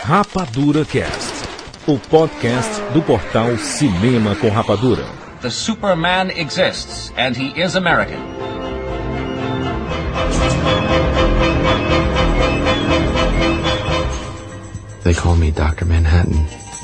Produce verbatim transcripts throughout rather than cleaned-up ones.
Rapadura Cast, o podcast do portal Cinema com Rapadura. The Superman exists, and he is American. They call me Doctor Manhattan.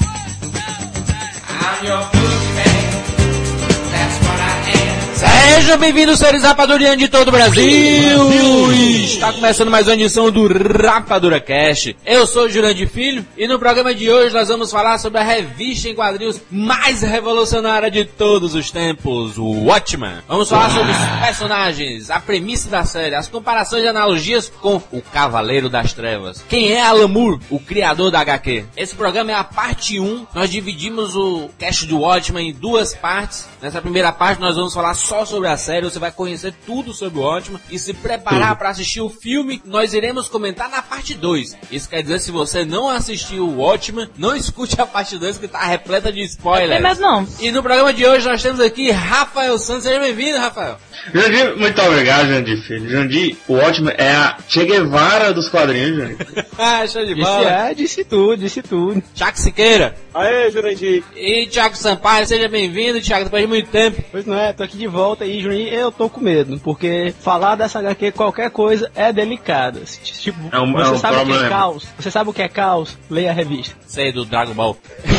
I'm your boogeyman. That's what I am. Sejam bem-vindos, seres rapadurianos de todo o Brasil! Está começando mais uma edição do Rapadura Cast. Eu sou o Jurandir Filho e no programa de hoje nós vamos falar sobre a revista em quadrinhos mais revolucionária de todos os tempos, o Watchmen. Vamos falar sobre os personagens, a premissa da série, as comparações e analogias com o Cavaleiro das Trevas. Quem é Alan Moore, o criador da agá quê? Esse programa é a parte um. Nós dividimos o cast do Watchmen em duas partes. Nessa primeira parte nós vamos falar só sobre a série, você vai conhecer tudo sobre o Watchmen e se preparar para assistir o filme que nós iremos comentar na parte dois. Isso quer dizer, se você não assistiu o Watchmen, não escute a parte dois que tá repleta de spoilers. Mas não. E no programa de hoje nós temos aqui Rafael Santos. Seja bem-vindo, Rafael. Jandir, muito obrigado, Jandir, filho. Jandir, o Watchmen é a Che Guevara dos quadrinhos, Jandir. Ah, show de Disse bola. é, disse tudo, disse tudo. Thiago Siqueira. Aê, Jurandir. E Thiago Sampaio, seja bem-vindo, Thiago, depois de muito tempo. Pois não é, tô aqui de volta e, Juninho, eu tô com medo, porque falar dessa agá quê, qualquer coisa, é delicada. Tipo, é um, você é um sabe problema. o que é caos? Você sabe o que é caos? Leia a revista. Sei, do Dragon Ball.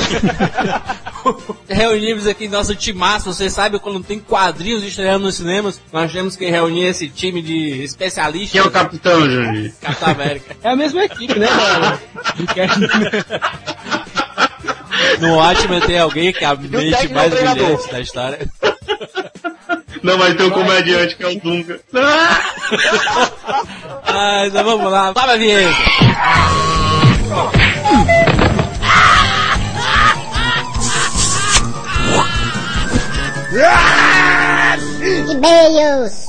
Reunimos aqui nosso timaço. Você sabe quando tem quadrinhos estreando nos cinemas, nós temos que reunir esse time de especialistas. Quem é o capitão, Jandir? Capitão América. É a mesma equipe, né, galera? No Watchmen tem alguém que é a mente mais brilhante da história. Não, mas tem um comediante que é o Dunga. Ah, então vamos lá. Sobe a vinheta. E-mails.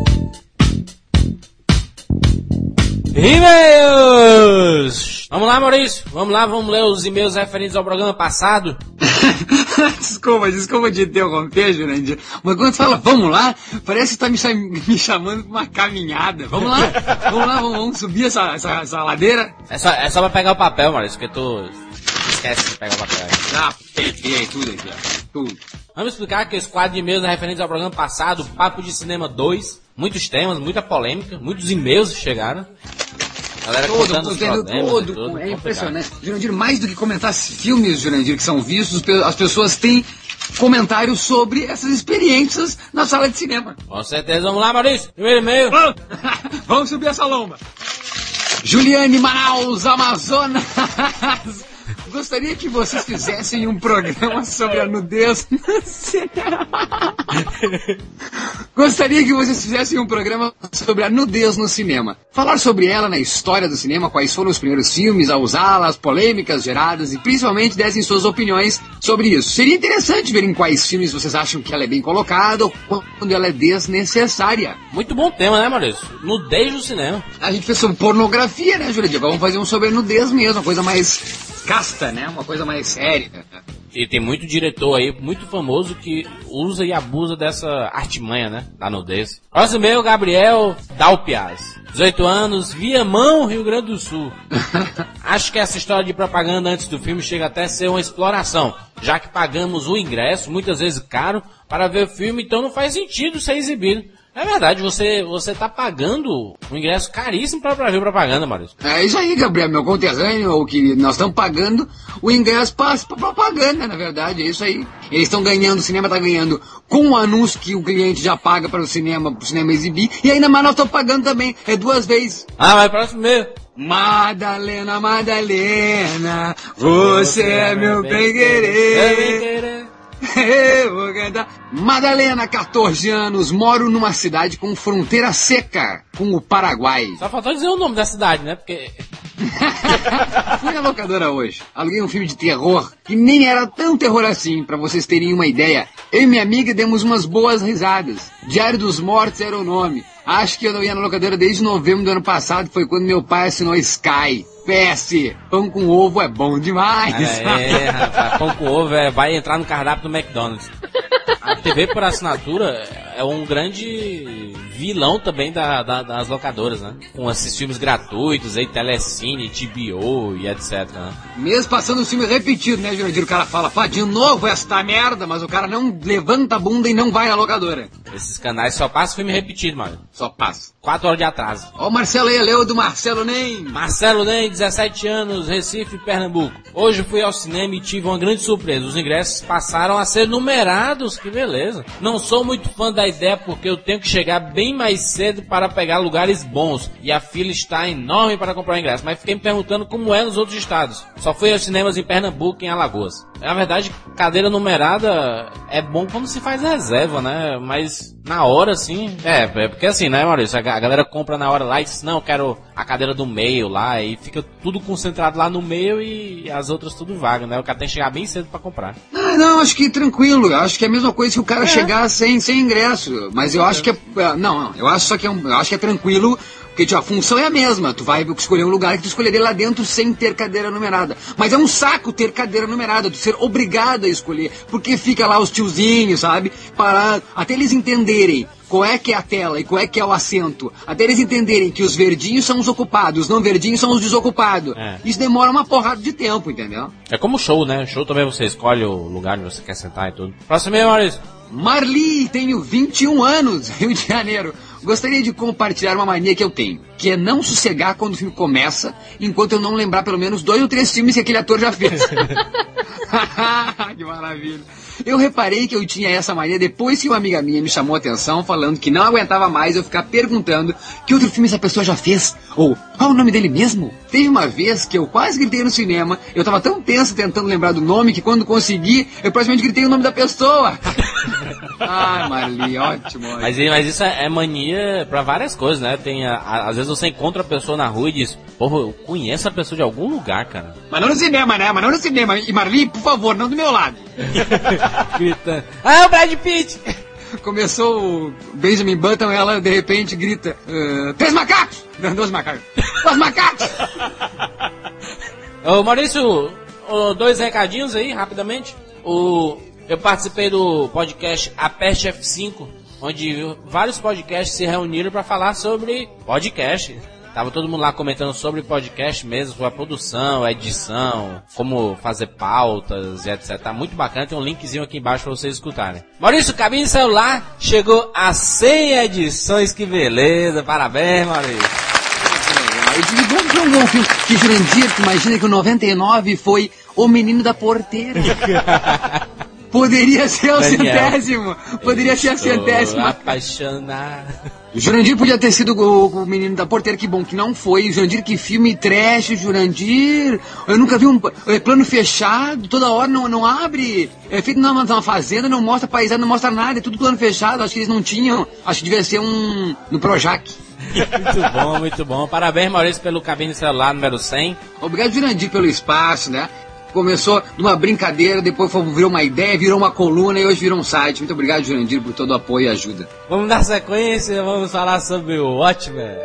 E-mails! Vamos lá, Maurício. Vamos lá, vamos ler os e-mails referentes ao programa passado. Desculpa, desculpa de interromper, Jurandir. Mas quando fala vamos lá, parece que tá me, cham- me chamando pra uma caminhada. Vamos lá, vamos lá, vamos, vamos subir essa, essa, essa ladeira. É só, é só pra pegar o papel, Maurício, porque tu esquece de pegar o papel. Ah, peguei tudo aqui, ó. Tudo. Vamos explicar que esse quadro de e-mails é referente ao programa passado, Papo de Cinema dois. Muitos temas, muita polêmica, muitos e-mails chegaram. Galera Todo, contando os todo, problemas todo, e tudo, é impressionante. Jurandir, mais do que comentar filmes, Jurandir, que são vistos, as pessoas têm comentários sobre essas experiências na sala de cinema. Com certeza. Vamos lá, Maurício. Primeiro e-mail. Vamos subir essa lomba. Juliane Manaus, Amazonas. Gostaria que vocês fizessem um programa sobre a nudez no cinema. Gostaria que vocês fizessem um programa sobre a nudez no cinema. Falar sobre ela na história do cinema, quais foram os primeiros filmes a usá-la, as polêmicas geradas e principalmente dessem suas opiniões sobre isso. Seria interessante ver em quais filmes vocês acham que ela é bem colocada ou quando ela é desnecessária. Muito bom tema, né, Maurício? Nudez no cinema. A gente fez sobre pornografia, né, Jurandir? Vamos fazer um sobre a nudez mesmo, uma coisa mais casta, né? Uma coisa mais séria. E tem muito diretor aí, muito famoso, que usa e abusa dessa artimanha, né? Da nudez. Próximo e-mail, Gabriel Dalpiaz. dezoito anos, Viamão, Rio Grande do Sul. Acho que essa história de propaganda antes do filme chega até a ser uma exploração, já que pagamos o ingresso, muitas vezes caro, para ver o filme, então não faz sentido ser exibido. É verdade, você, você tá pagando um ingresso caríssimo pra, pra ver propaganda, Maurício. É isso aí, Gabriel, meu conterrâneo, o que nós estamos pagando o ingresso para propaganda, na verdade, é isso aí. Eles estão ganhando, o cinema está ganhando com o anúncio que o cliente já paga para o cinema, para o cinema exibir, e ainda mais nós estamos pagando também, é duas vezes. Ah, vai próximo mesmo. Madalena, Madalena, você é meu bem-querer. Eu vou cantar. Madalena, quatorze anos, moro numa cidade com fronteira seca com o Paraguai. Só faltou dizer o nome da cidade, né? Porque... Fui na locadora hoje, aluguei um filme de terror que nem era tão terror assim, pra vocês terem uma ideia. Eu e minha amiga demos umas boas risadas. Diário dos Mortos era o nome. Acho que eu não ia na locadora desde novembro do ano passado, foi quando meu pai assinou Sky. P S, pão com ovo é bom demais. É, rapaz, pão com ovo é, vai entrar no cardápio do McDonald's. A T V por assinatura é um grande vilão também da, da, das locadoras, né? Com esses filmes gratuitos aí, Telecine, T B O e etcétera. Né? Mesmo passando o filme repetido, né, Jurandir? O cara fala, pá, de novo esta merda, mas o cara não levanta a bunda e não vai na locadora. Esses canais só passam filme repetido, mano. Só passa. Quatro horas de atraso. Ó o Marcelo aí, leu do Marcelo Nem. Marcelo Nem, dezessete anos, Recife, Pernambuco. Hoje fui ao cinema e tive uma grande surpresa. Os ingressos passaram a ser numerados, que beleza. Não sou muito fã da ideia porque eu tenho que chegar bem mais cedo para pegar lugares bons. E a fila está enorme para comprar o ingresso. Mas fiquei me perguntando como é nos outros estados. Só fui aos cinemas em Pernambuco e em Alagoas. Na verdade, cadeira numerada é bom quando se faz reserva, né? Mas na hora, assim... É, é porque assim, né, Maurício? A galera compra na hora lá e diz, não, eu quero a cadeira do meio lá. E fica tudo concentrado lá no meio e as outras tudo vaga, né? O cara tem que chegar bem cedo pra comprar. Ah, não, acho que tranquilo. Acho que é a mesma coisa que o cara é. chegar sem, sem ingresso. Mas eu acho que é... Não, não. Eu acho só que é, um, eu acho que é tranquilo... Porque tipo, a função é a mesma, tu vai escolher um lugar que tu escolheria lá dentro sem ter cadeira numerada. Mas é um saco ter cadeira numerada, tu ser obrigado a escolher. Porque fica lá os tiozinhos, sabe? Parado, até eles entenderem qual é que é a tela e qual é que é o assento. Até eles entenderem que os verdinhos são os ocupados, os não verdinhos são os desocupados. É. Isso demora uma porrada de tempo, entendeu? É como show, né? Show também você escolhe o lugar onde você quer sentar e tudo. Próximo aí, Maurício. Marli, tenho vinte e um anos, Rio de Janeiro. Gostaria de compartilhar uma mania que eu tenho, que é não sossegar quando o filme começa, enquanto eu não lembrar pelo menos dois ou três filmes que aquele ator já fez. Que maravilha. Eu reparei que eu tinha essa mania depois que uma amiga minha me chamou a atenção, falando que não aguentava mais eu ficar perguntando que outro filme essa pessoa já fez, ou qual o nome dele mesmo? Teve uma vez que eu quase gritei no cinema, eu tava tão tenso tentando lembrar do nome que quando consegui, eu praticamente gritei o nome da pessoa. Ai, Marli, ótimo, ótimo. Mas, mas isso é mania pra várias coisas, né? Tem, a, a, às vezes você encontra a pessoa na rua e diz, porra, eu conheço a pessoa de algum lugar, cara. Mas não no cinema, né? Mas não no cinema. E Marli, por favor, não do meu lado. Gritando, ah, o Brad Pitt! Começou o Benjamin Button, ela de repente grita, uh, três macacos! Não, dois macacos. Dois macacos! Ô, Maurício, ô, dois recadinhos aí, rapidamente. O... Eu participei do podcast Aperche F cinco, onde vários podcasts se reuniram para falar sobre podcast. Tava todo mundo lá comentando sobre podcast mesmo, sobre a produção, a edição, como fazer pautas e etcétera. Tá muito bacana, tem um linkzinho aqui embaixo para vocês escutarem. Maurício, Cabine Celular chegou a cem edições, que beleza, parabéns, Maurício. Eu vamos ver um filme que Jurandir, imagina que o noventa e nove foi O Menino da Porteira. Poderia ser o Daniel, centésimo. Poderia ser a centésima. Apaixonado. Jurandir podia ter sido o, o menino da porteira, que bom que não foi. Jurandir, que filme trash, Jurandir. Eu nunca vi um é, plano fechado, toda hora não, não abre. É feito numa, numa fazenda, não mostra paisagem, não mostra nada, é tudo plano fechado. Acho que eles não tinham, acho que devia ser um no Projac. Muito bom, muito bom. Parabéns, Maurício, pelo Cabine Celular número cem. Obrigado, Jurandir, pelo espaço, né? Começou numa brincadeira, depois virou uma ideia, virou uma coluna e hoje virou um site. Muito obrigado, Jurandir, por todo o apoio e ajuda. Vamos dar sequência, vamos falar sobre o Watchmen.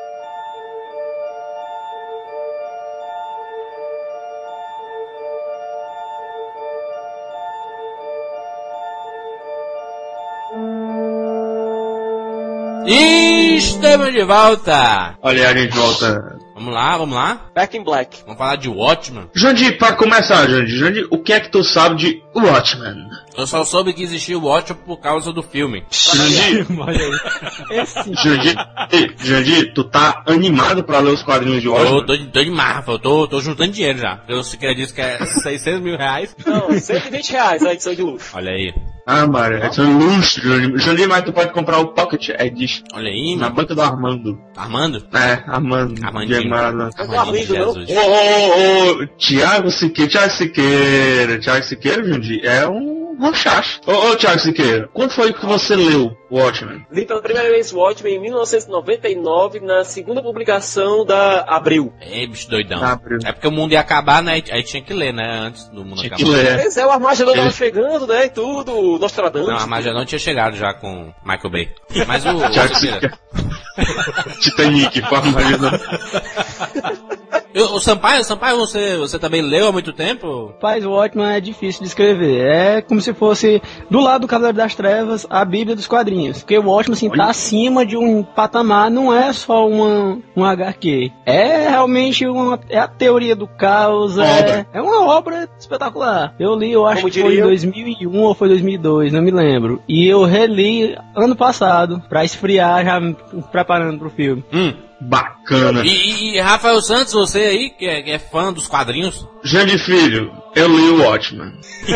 E estamos de volta. Olha, a gente volta. Vamos lá, vamos lá. Back in Black. Vamos falar de Watchmen. Jandir, pra começar, Jandir, Jandir, o que é que tu sabe de Watchmen? Eu só soube que existia o Watchmen por causa do filme. Jandir, Jandir, Jandir, tu tá animado pra ler os quadrinhos de Watchmen? Eu tô, tô de marfa, eu tô, tô juntando dinheiro já. Eu se queria dizer que é seiscentos mil reais. Não, cento e vinte reais a edição de luxo. Olha aí. Ah, mano, é um luxo, Jandir. Jandir, mas tu pode comprar o Pocket Edition. Olha aí, na mano. banca do Armando. Armando? É, Armando. Armandinho. Armandinho Jesus. Ô, ô, ô, Thiago Siqueira, Thiago Siqueira, Thiago Siqueira, Jandir, é um rochacho. Ô, ô, Thiago Siqueira, quando foi que você leu Watchmen? Li pela primeira vez Watchmen em mil novecentos e noventa e nove, na segunda publicação da Abril. É, bicho doidão. Abril. É porque o mundo ia acabar, né? Aí tinha que ler, né? Antes do mundo tinha acabar. Que ler. Pois é, o Armagedon Ele... tava chegando, né? E tudo, Nostradamus. Não, a Armagedon não tinha chegado já com Michael Bay. Mas o... Thiago Siqueira. Titanic, com Armagedon. Eu, o Sampaio, Sampaio, você, você também leu há muito tempo? Rapaz, o Watchmen é difícil de escrever. É como se fosse, do lado do Cavaleiro das Trevas, a Bíblia dos quadrinhos. Porque o Watchmen, assim, tá acima de um patamar, não é só uma, um agá quê. É realmente uma, é a teoria do caos, é, é uma obra espetacular. Eu li, eu acho como que diria? Foi em dois mil e um ou foi dois mil e dois, não me lembro. E eu reli ano passado, pra esfriar, já me preparando pro filme. Hum. Bacana. E, e Rafael Santos, você aí, que é, que é fã dos quadrinhos? Jandir Filho, eu li o Watchmen.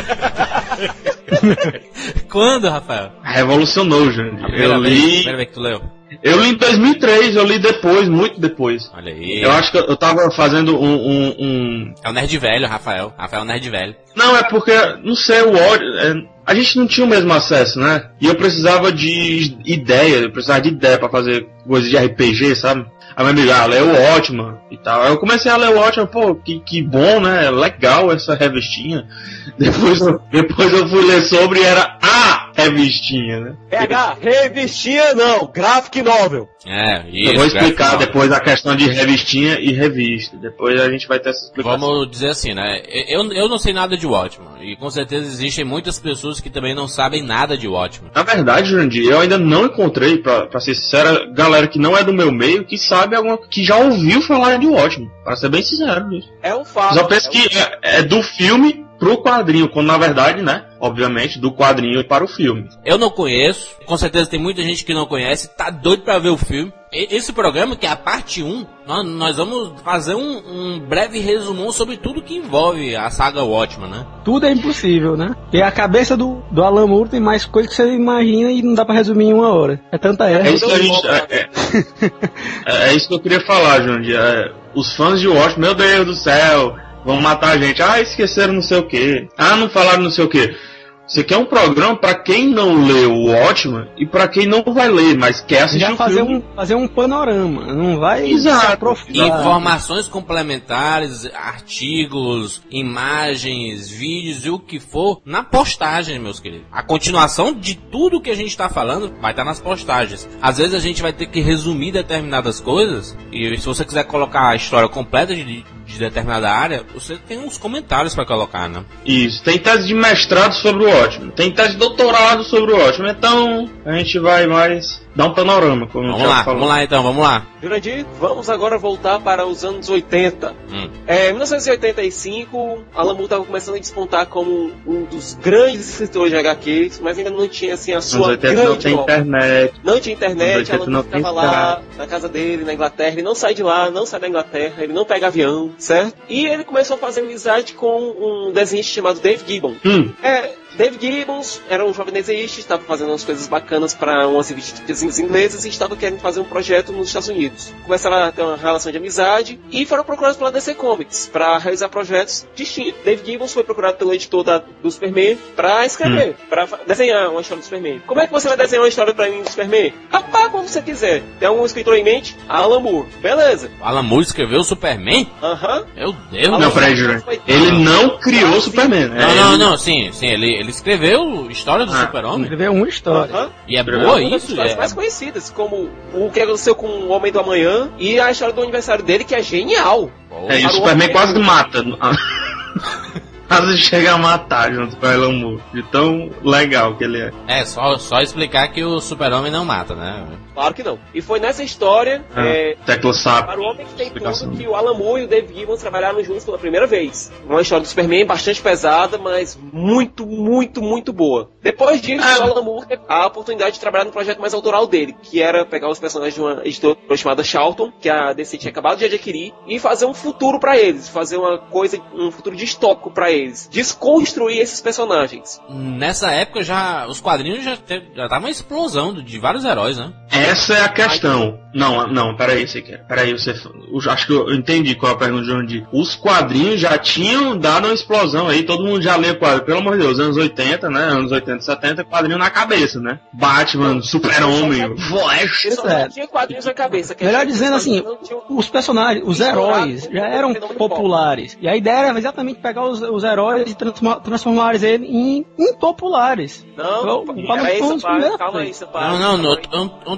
Quando, Rafael? Revolucionou, Jandir. Eu vez, li... Primeira vez que tu leu? Eu li em dois mil e três, eu li depois, muito depois. Olha aí. Eu acho que eu tava fazendo um... um, um... É o nerd velho, Rafael. Rafael é o nerd velho. Não, é porque, não sei, o Watchmen... É... A gente não tinha o mesmo acesso, né? E eu precisava de ideia, eu precisava de ideia pra fazer coisas de R P G, sabe? Aí meu amigo, ah, lê o Watchmen e tal. Aí eu comecei a ler o Watchmen, pô, que, que bom, né? Legal essa revistinha. Depois, depois eu fui ler sobre e era a revistinha, né? Pega, revistinha não, graphic novel. É, isso. Eu vou explicar depois a questão de revistinha e revista. Depois a gente vai ter essa explicação. Vamos dizer assim, né? Eu, eu não sei nada de Watchmen. E com certeza existem muitas pessoas que também não sabem nada de Watchmen. Na verdade, Jurandir, eu ainda não encontrei, pra, pra ser sincero, galera que não é do meu meio, que sabe alguma, que já ouviu falar de Watchmen. Pra ser bem sincero nisso. É um fato. Só penso é que um... é, é do filme pro quadrinho, quando na verdade, né, obviamente, do quadrinho para o filme. Eu não conheço, com certeza tem muita gente que não conhece, tá doido pra ver o filme. E, esse programa, que é a parte um, nós, nós vamos fazer um, um breve resumão sobre tudo que envolve a saga Watchmen, né? Tudo é impossível, né? Porque a cabeça do, do Alan Moore tem mais coisa que você imagina e não dá pra resumir em uma hora. É tanta erra. É isso que a gente... É, é, é, é isso que eu queria falar, Jurandir. É, os fãs de Watchmen, meu Deus do céu... Vão matar a gente. Ah, esqueceram não sei o que. Ah, não falaram não sei o que. Isso aqui é um programa pra quem não leu o Watchmen e pra quem não vai ler, mas quer assistir o fazer filme. Um, fazer um panorama. Não vai Exato. se aprofundar. Informações complementares, artigos, imagens, vídeos e o que for na postagem, meus queridos. A continuação de tudo que a gente tá falando vai estar nas postagens. Às vezes a gente vai ter que resumir determinadas coisas e se você quiser colocar a história completa de de determinada área, você tem uns comentários para colocar, né? Isso, tem tese de mestrado sobre o Watchmen, tem tese de doutorado sobre o Watchmen, então a gente vai mais dar um panorama, como vamos lá, falou. Vamos lá então, vamos lá. Jurandir, vamos agora voltar para os anos oitenta. Hum. É, em mil novecentos e oitenta e cinco, Alan Moore estava começando a despontar como um dos grandes escritores de agá quês, mas ainda não tinha assim a sua grande não tem obra. internet. Não tinha internet, Alan Moore ficava lá na casa dele, na Inglaterra, ele não sai de lá, não sai da Inglaterra, ele não pega avião, certo? E ele começou a fazer amizade com um desenhista chamado Dave Gibbons. Hum. É, Dave Gibbons era um jovem desenhista, estava fazendo umas coisas bacanas para umas revistas inglesas e estava querendo fazer um projeto nos Estados Unidos. Começaram a ter uma relação de amizade e foram procurados pela D C Comics para realizar projetos distintos. Dave Gibbons foi procurado pelo editor da, do Superman para escrever, hum. para desenhar uma história do Superman. Como é que você vai desenhar uma história para mim do Superman? Rapaz, como você quiser. Tem algum escritor em mente? Alan Moore. Beleza. Alan Moore escreveu o Superman? Aham. Uh-huh. Meu Deus. Não, peraí, Júlio. Ele não criou o Superman. Não, é, não, ele... não, sim, sim, ele, ele escreveu História do ah, Super-Homem. Escreveu uma história. Uh-huh. E é boa isso? Uma das histórias é... mais conhecidas, como o que aconteceu com o Homem do Amanhã e a história do aniversário dele, que é genial. Oh, é, e o Superman quase mata. Quase chega a matar junto com o Alan Moore, de tão legal que ele é. É, só, só explicar que o Super-Homem não mata, né? Claro que não. E foi nessa história, ah, é, para o Homem que tem tudo, que o Alan Moore e o Dave Gibbons trabalharam juntos pela primeira vez. Uma história do Superman bastante pesada, mas muito, muito, muito boa. Depois disso, ah. o Alan Moore teve a oportunidade de trabalhar no projeto mais autoral dele, que era pegar os personagens de uma editora chamada Charlton, que a D C tinha acabado de adquirir, e fazer um futuro pra eles, fazer uma coisa, um futuro distópico pra eles, desconstruir esses personagens. Nessa época já os quadrinhos já estavam uma explosão de vários heróis, né? Essa é a questão. Não, não, peraí, você quer. Peraí, você. Eu acho que eu entendi qual é a pergunta de onde. Os quadrinhos já tinham dado uma explosão aí, todo mundo já leu quadrinho. Pelo amor de Deus, anos oitenta, né? Anos oitenta, setenta, quadrinho na cabeça, né? Batman, Super-Homem, Flash. Só não tinha quadrinhos na cabeça. Melhor dizendo assim, os personagens, os heróis já eram populares. E a ideia era exatamente pegar os, os heróis e transformar, transformar eles em, em populares. Não, eu, calma aí, Sampaio, calma aí, Sampaio. Não, não, não, eu não tô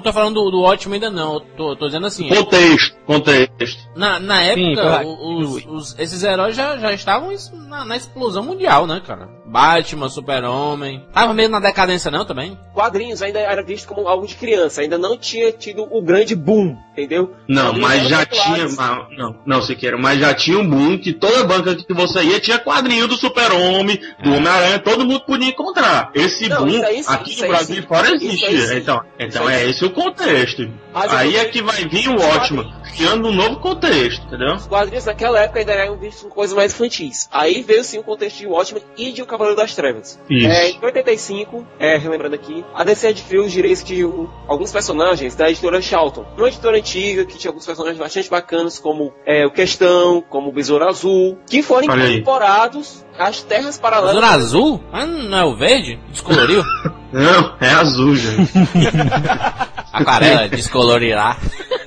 tô falando do, do ótimo ainda não. Eu tô, tô dizendo assim. Contexto, contexto. Na, na época, Sim, claro. os, os, esses heróis já, já estavam na, na explosão mundial, né, cara? Batman, Super-Homem. Tava meio na decadência não também? Quadrinhos ainda era visto como algo de criança, ainda não tinha tido o grande boom, entendeu? Não, Quadrinhos mas eram já populares. tinha. Mas, não, não, Siqueira, mas já tinha um boom que toda banca que você ia tinha quadrinho do Super-Homem, do Homem-Aranha, todo mundo podia encontrar. Esse Não, boom isso aí sim, aqui isso no aí Brasil sim. fora Isso aí existe. sim. Então, então Isso aí é sim. esse o contexto. Mas Aí eu- é que vai vir o Watchman, criando um novo contexto, entendeu? Os quadrinhos naquela época ainda eram vistos como coisas mais infantis. Aí veio sim o contexto de Watchmen e de O Cavaleiro das Trevas. Isso. É, em oitenta e cinco, é, relembrando aqui, a D C adquiriu os direitos de um, alguns personagens da editora Charlton. Uma editora antiga que tinha alguns personagens bastante bacanas, como é, o Questão, como o Besouro Azul, que foram Olha aí. incorporados às Terras Paralelas. Besouro azul? Mas não é o verde? Descoloriu? Não, é azul, gente. Aquarela, descolorirá.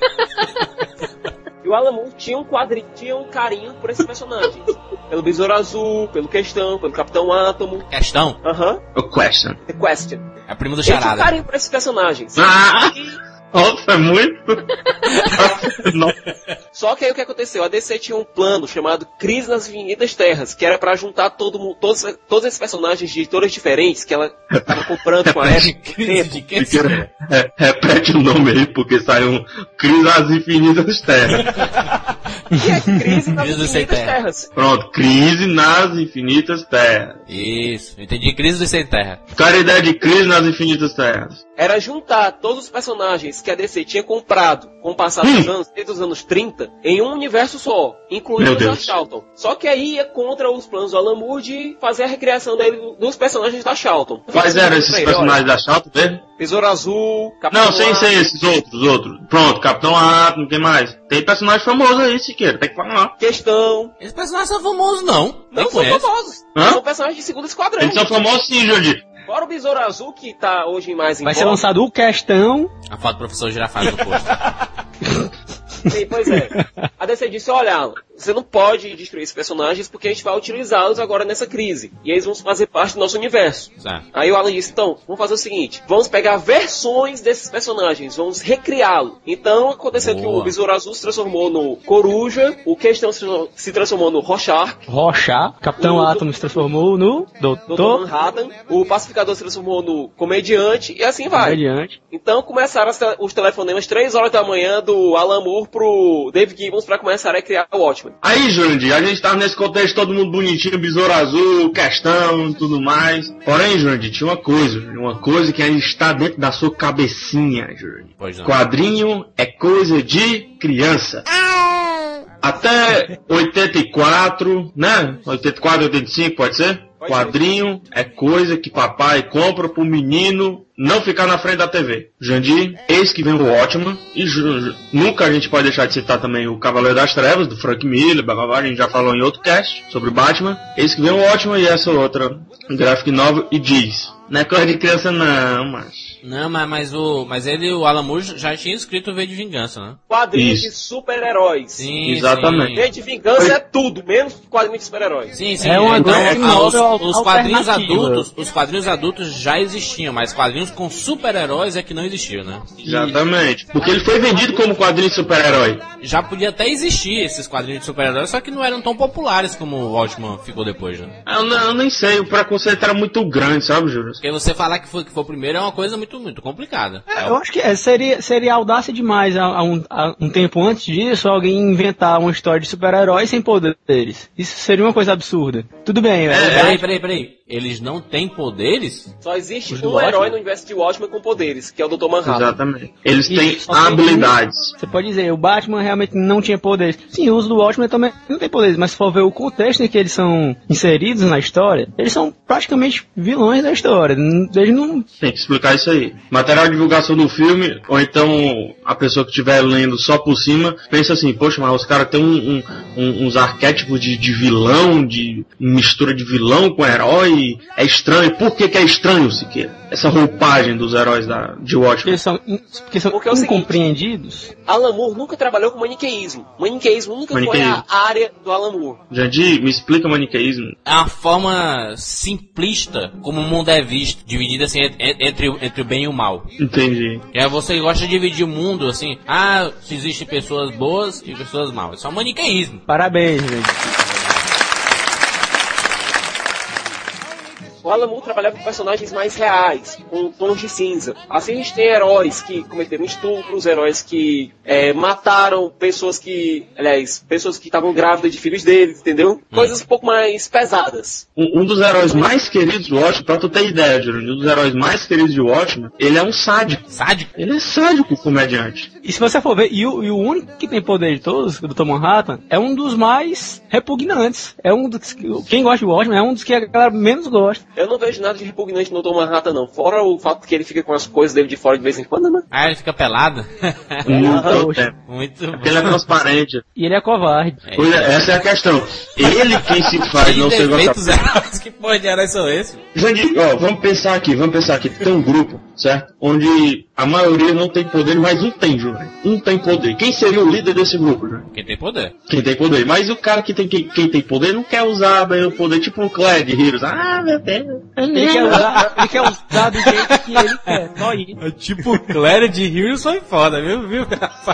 E o Alan Moore tinha um quadrinho, tinha um carinho por esses personagens. Pelo Besouro Azul, pelo Questão, pelo Capitão Átomo. Questão? Aham. O question. The Question. É primo do Ele tinha um Charada. carinho por esses personagens. Ah! E- Nossa, é muito. Nossa. Só que aí o que aconteceu? A D C tinha um plano chamado Crise nas Infinitas Terras, que era pra juntar todo mundo, todos, todos esses personagens de editoras diferentes que ela tava comprando com a época. Crise de quem? Siqueira, é, repete o nome aí, porque saiu um Crise nas Infinitas Terras. E é Crise nas Crise sem Infinitas terra. Terras. Pronto, Crise nas Infinitas Terras. Isso, entendi. Crise dos Sem Terra. Qual era a ideia de Crise nas Infinitas Terras? Era juntar todos os personagens que a D C tinha comprado com o passar dos anos, desde os anos trinta, em um universo só, incluindo Meu os da Deus. Charlton. Só que aí ia contra os planos do Alan Moore de fazer a recriação dele dos personagens da Charlton. Quais eram esses personagens da Charlton mesmo? Besouro Azul, Capitão Não, sem Átomo. ser esses outros, outros. Pronto, Capitão Átomo, quem mais? Tem personagem famoso aí, Siqueira, tem que falar. Questão. Esses personagens são famosos, não. Não Nem são conheço. famosos. Hã? São personagens de segundo esquadrão. Eles são famosos sim, Jordi. Fora o Besouro Azul, que tá hoje mais em Vai ser voga. lançado o Questão. A foto do professor Girafales no posto. Sim, pois é. A D C disse, olha, Alan, você não pode destruir esses personagens porque a gente vai utilizá-los agora nessa crise. E eles vão fazer parte do nosso universo. Certo. Aí o Alan disse, então, vamos fazer o seguinte, vamos pegar versões desses personagens, vamos recriá-lo. Então, aconteceu Boa. que o Besouro Azul se transformou no Coruja, o Questão se se transformou no Rorschach, Rocha. Capitão O- Átomo se transformou no doutor Doutor. Manhattan, o Pacificador se transformou no Comediante, e assim vai. Adiante. Então começaram as te- os telefonemas três horas da manhã do Alan Moore pro Dave Gibbons pra começar a criar o Watchmen. Aí, Jurandir, a gente tava nesse contexto, todo mundo bonitinho, Besouro Azul, Questão e tudo mais. Porém, Jurandir, tinha uma coisa, uma coisa que ainda está dentro da sua cabecinha, Jurandir. Pois não. Quadrinho é coisa de criança. Até oitenta e quatro, né? oitenta e quatro, oitenta e cinco, pode ser? Pode Quadrinho é coisa que papai compra pro menino não ficar na frente da T V. Jandir, eis que vem o Watchman. E ju- ju- nunca a gente pode deixar de citar também o Cavaleiro das Trevas, do Frank Miller, blá, blá, blá, a gente já falou em outro cast sobre Batman. Eis que vem o Watchman e essa outra graphic novel e diz: não é coisa de criança não, mas... Não, mas, mas, o, mas ele, o Alan Moore, já tinha escrito o V de Vingança, né? Quadrinhos Isso. de super-heróis. Sim, Exatamente. V de Vingança é tudo, menos quadrinhos de super-heróis. Sim, sim. É uma então, graphic ah, os, novel os quadrinhos alternativa. adultos, os quadrinhos adultos já existiam, mas quadrinhos com super-heróis é que não existiam, né? Exatamente. Porque ele foi vendido como quadrinho de super-herói. Já podia até existir esses quadrinhos de super-heróis, só que não eram tão populares como o Watchmen ficou depois, né? Eu, não- eu nem sei, o preconceito era muito grande, sabe, Júlio? Porque você falar que foi, que foi o primeiro é uma coisa muito, muito complicada. É, eu acho que é, seria, seria audácia demais há, há um, há um tempo antes disso alguém inventar uma história de super-heróis sem poderes. Isso seria uma coisa absurda. Tudo bem, é, Peraí, peraí, peraí. Eles não têm poderes? Só existe Os do um herói Watchmen? no universo de Watchmen com poderes, que é o doutor Manhattan. Exatamente. Eles Isso, têm só tem habilidades. Você pode dizer, o Batman realmente não tinha poderes. Sim, o uso do Watchmen também não tem poderes, mas se for ver o contexto em que eles são inseridos na história, eles são praticamente vilões da história. Eles não... Tem que explicar isso aí. Material de divulgação do filme, ou então a pessoa que estiver lendo só por cima, pensa assim, poxa, mas os caras têm um, um, um- uns arquétipos de, de vilão, de mistura de vilão com herói, é estranho. Por que que é estranho, Siqueira? Essa roupagem dos heróis da, de Watchmen. Porque são, porque são porque é incompreendidos. Seguinte, Alan Moore nunca trabalhou com maniqueísmo. Maniqueísmo nunca maniqueísmo. foi a área do Alan Moore. Jandir, me explica maniqueísmo. É uma forma simplista como o mundo é visto, dividido assim entre, entre o bem e o mal. Entendi. É, você gosta de dividir o mundo assim, ah, se existem pessoas boas e pessoas maus. Isso é um maniqueísmo. Parabéns, gente. O Alan Moore trabalhava com personagens mais reais, com tons de cinza. Assim a gente tem heróis que cometeram estupros, heróis que é, mataram pessoas que, aliás, pessoas que estavam grávidas de filhos deles, entendeu? Hum. Coisas um pouco mais pesadas. Um, um dos heróis mais queridos de Watchmen, pra tu ter ideia, Júlio, um dos heróis mais queridos de Watchmen, ele é um sádico. Sádico? Ele é sádico, comediante. E se você for ver, e o, e o único que tem poder de todos, o doutor Manhattan, é um dos mais repugnantes. É um dos que, quem gosta de Watchmen é um dos que a galera menos gosta. Eu não vejo nada de repugnante no doutor Manhattan, não. Fora o fato que ele fica com as coisas dele de fora de vez em quando, né? Ah, ele fica pelado? Muito tempo. Muito bom. Ele é transparente. E ele é covarde. É, essa é a questão. Ele quem se faz não ser gostado. Que porra de heróis são esses? Jandir, ó, vamos pensar aqui, vamos pensar aqui. Tem um grupo, certo? Onde a maioria não tem poder, mas um tem, Júlio. Um tem poder. Quem seria o líder desse grupo, Júlio? Quem tem poder. Quem tem poder. Mas o cara que tem, quem, quem tem poder não quer usar bem o poder, tipo um Claire de Heroes. Ah, meu Deus. Ele quer usar, ele quer usar do jeito que ele quer. Só isso. É tipo Claire de Heroes foi foda, viu? viu?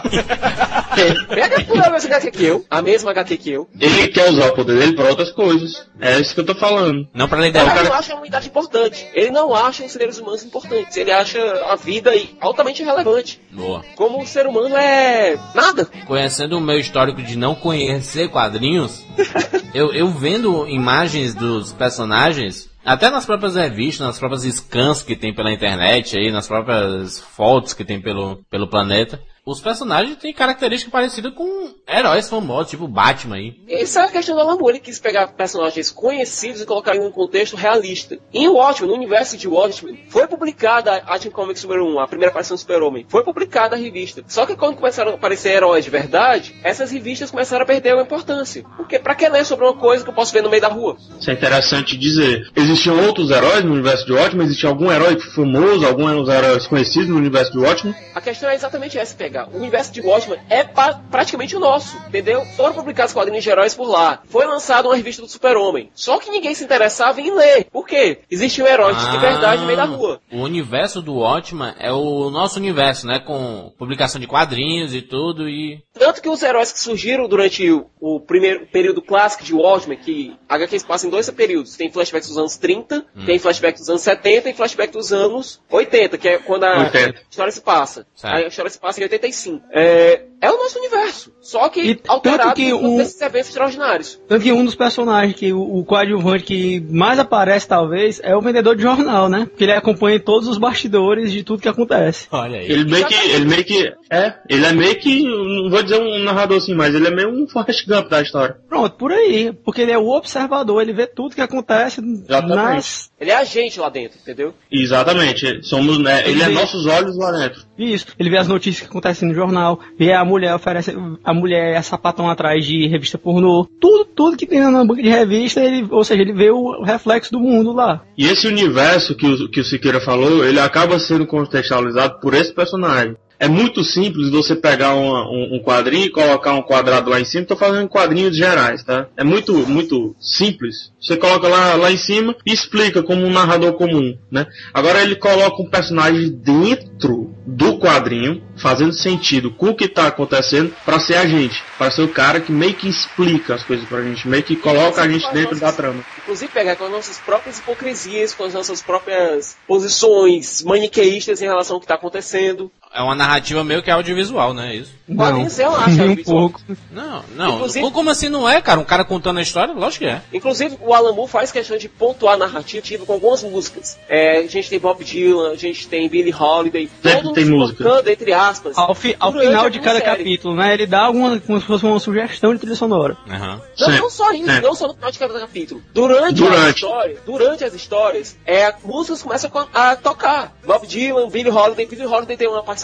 Pega por a mesma H Q que eu. A mesma H Q que eu. Ele quer usar o poder dele pra outras coisas. É isso que eu tô falando. Não pra liderar. Ele cara... não acha a humanidade importante. Ele não acha os seres humanos importantes. Ele acha a vida altamente relevante. Boa. Como o ser humano é nada. Conhecendo o meu histórico de não conhecer quadrinhos, eu, eu vendo imagens dos personagens, até nas próprias revistas, nas próprias scans que tem pela internet, aí, nas próprias fotos que tem pelo, pelo planeta, os personagens têm características parecidas com heróis famosos, tipo Batman aí. Essa é a questão do Alan Moore. Ele quis pegar personagens conhecidos e colocar em um contexto realista. Em Watchmen, no universo de Watchmen, foi publicada a Action Comics número um, a primeira aparição do Super-Homem. Foi publicada a revista. Só que quando começaram a aparecer heróis de verdade, essas revistas começaram a perder a importância. Porque pra que ler sobre uma coisa que eu posso ver no meio da rua? Isso é interessante dizer. Existiam outros heróis no universo de Watchmen? Existia algum herói famoso, alguns heróis conhecidos no universo de Watchmen? A questão é exatamente essa, pegar. O universo de Watchmen é pa- praticamente o nosso, entendeu? Foram publicados quadrinhos de heróis por lá. Foi lançada uma revista do Super-Homem. Só que ninguém se interessava em ler. Por quê? Existiam heróis ah, de verdade no meio da rua. O universo do Watchmen é o nosso universo, né? Com publicação de quadrinhos e tudo e... Tanto que os heróis que surgiram durante o, o primeiro período clássico de Watchmen, que H Qs passam em dois períodos. Tem flashbacks dos anos trinta, hum. tem flashback dos anos setenta e flashback dos anos oitenta, que é quando a oitenta. História se passa. Certo. A história se passa em oitenta e cinco. É, é o nosso universo, só que e alterado que por um, esses eventos extraordinários. Tanto que um dos personagens, que o, o coadjuvante que mais aparece, talvez, é o vendedor de jornal, né? Porque ele acompanha todos os bastidores de tudo que acontece. Olha aí. Ele meio que, ele meio que, é, ele é meio que, não vou dizer um narrador assim, mas ele é meio um Forrest Gump da história. Pronto, por aí, porque ele é o observador, ele vê tudo que acontece. Exatamente. Nas... Ele é a gente lá dentro, entendeu? Exatamente, somos, né, ele, ele é vê... nossos olhos lá dentro. Isso, ele vê as notícias que acontecem no jornal, vê a mulher oferece, a mulher é sapatão atrás de revista pornô, tudo, tudo que tem na banca de revista, ele, ou seja, ele vê o reflexo do mundo lá. E esse universo que o, que o Siqueira falou, ele acaba sendo contextualizado por esse personagem. É muito simples você pegar uma, um, um quadrinho e colocar um quadrado lá em cima. Estou fazendo quadrinhos gerais, tá? É muito, muito simples. Você coloca lá, lá em cima e explica como um narrador comum, né? Agora ele coloca um personagem dentro do quadrinho, fazendo sentido com o que está acontecendo, para ser a gente. Para ser o cara que meio que explica as coisas pra gente, meio que coloca a gente dentro da trama. Inclusive pegar com as nossas próprias hipocrisias, com as nossas próprias posições maniqueístas em relação ao que está acontecendo. É uma narrativa meio que audiovisual, né? Isso. Não, você acha um pouco. Não, não. Como assim não é, cara? Um cara contando a história? Lógico que é. Inclusive, o Alan Moore faz questão de pontuar a narrativa com algumas músicas. É, a gente tem Bob Dylan, a gente tem Billie Holiday. Sempre tem música. Entre aspas. Ao, fi, ao final de cada série. capítulo, né? Ele dá alguma, como se fosse uma sugestão de trilha sonora. Uhum. Não, não só isso, Sempre. não só no final de cada capítulo. Durante, durante. as histórias, durante as histórias, é, músicas começam a tocar. Bob Dylan, Billie Holiday. Billie Holiday tem uma participação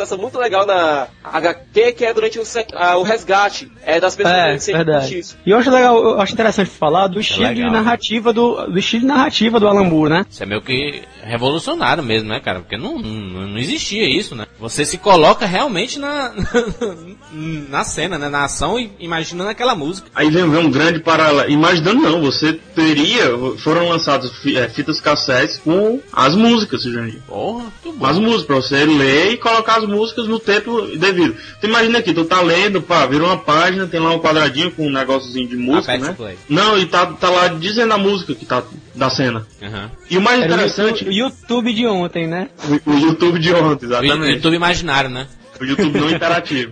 citação muito legal na H Q, que é durante o, a, o resgate é, das pessoas. É, verdade. Isso. E eu acho legal, eu acho interessante falar do estilo é de narrativa do, do estilo de narrativa do Alan Moore, né? Isso é meio que revolucionário mesmo, né, cara? Porque não, não, não existia isso, né? Você se coloca realmente na, na cena, né? Na ação e imaginando aquela música. Aí vem, vem um grande paralelo. Imaginando não, você teria, foram lançadas fitas cassetes com as músicas, Jandir. Porra, muito bom. As músicas, pra você ler e colocar as músicas no tempo devido. Tu imagina aqui, tu tá lendo, pá, vira uma página, tem lá um quadradinho com um negóciozinho de música, né? Play. Não, e tá, tá lá dizendo a música que tá da cena. Uhum. E o mais Era interessante... O YouTube de ontem, né? O, o YouTube de ontem, exatamente. O YouTube imaginário, né? O YouTube não interativo.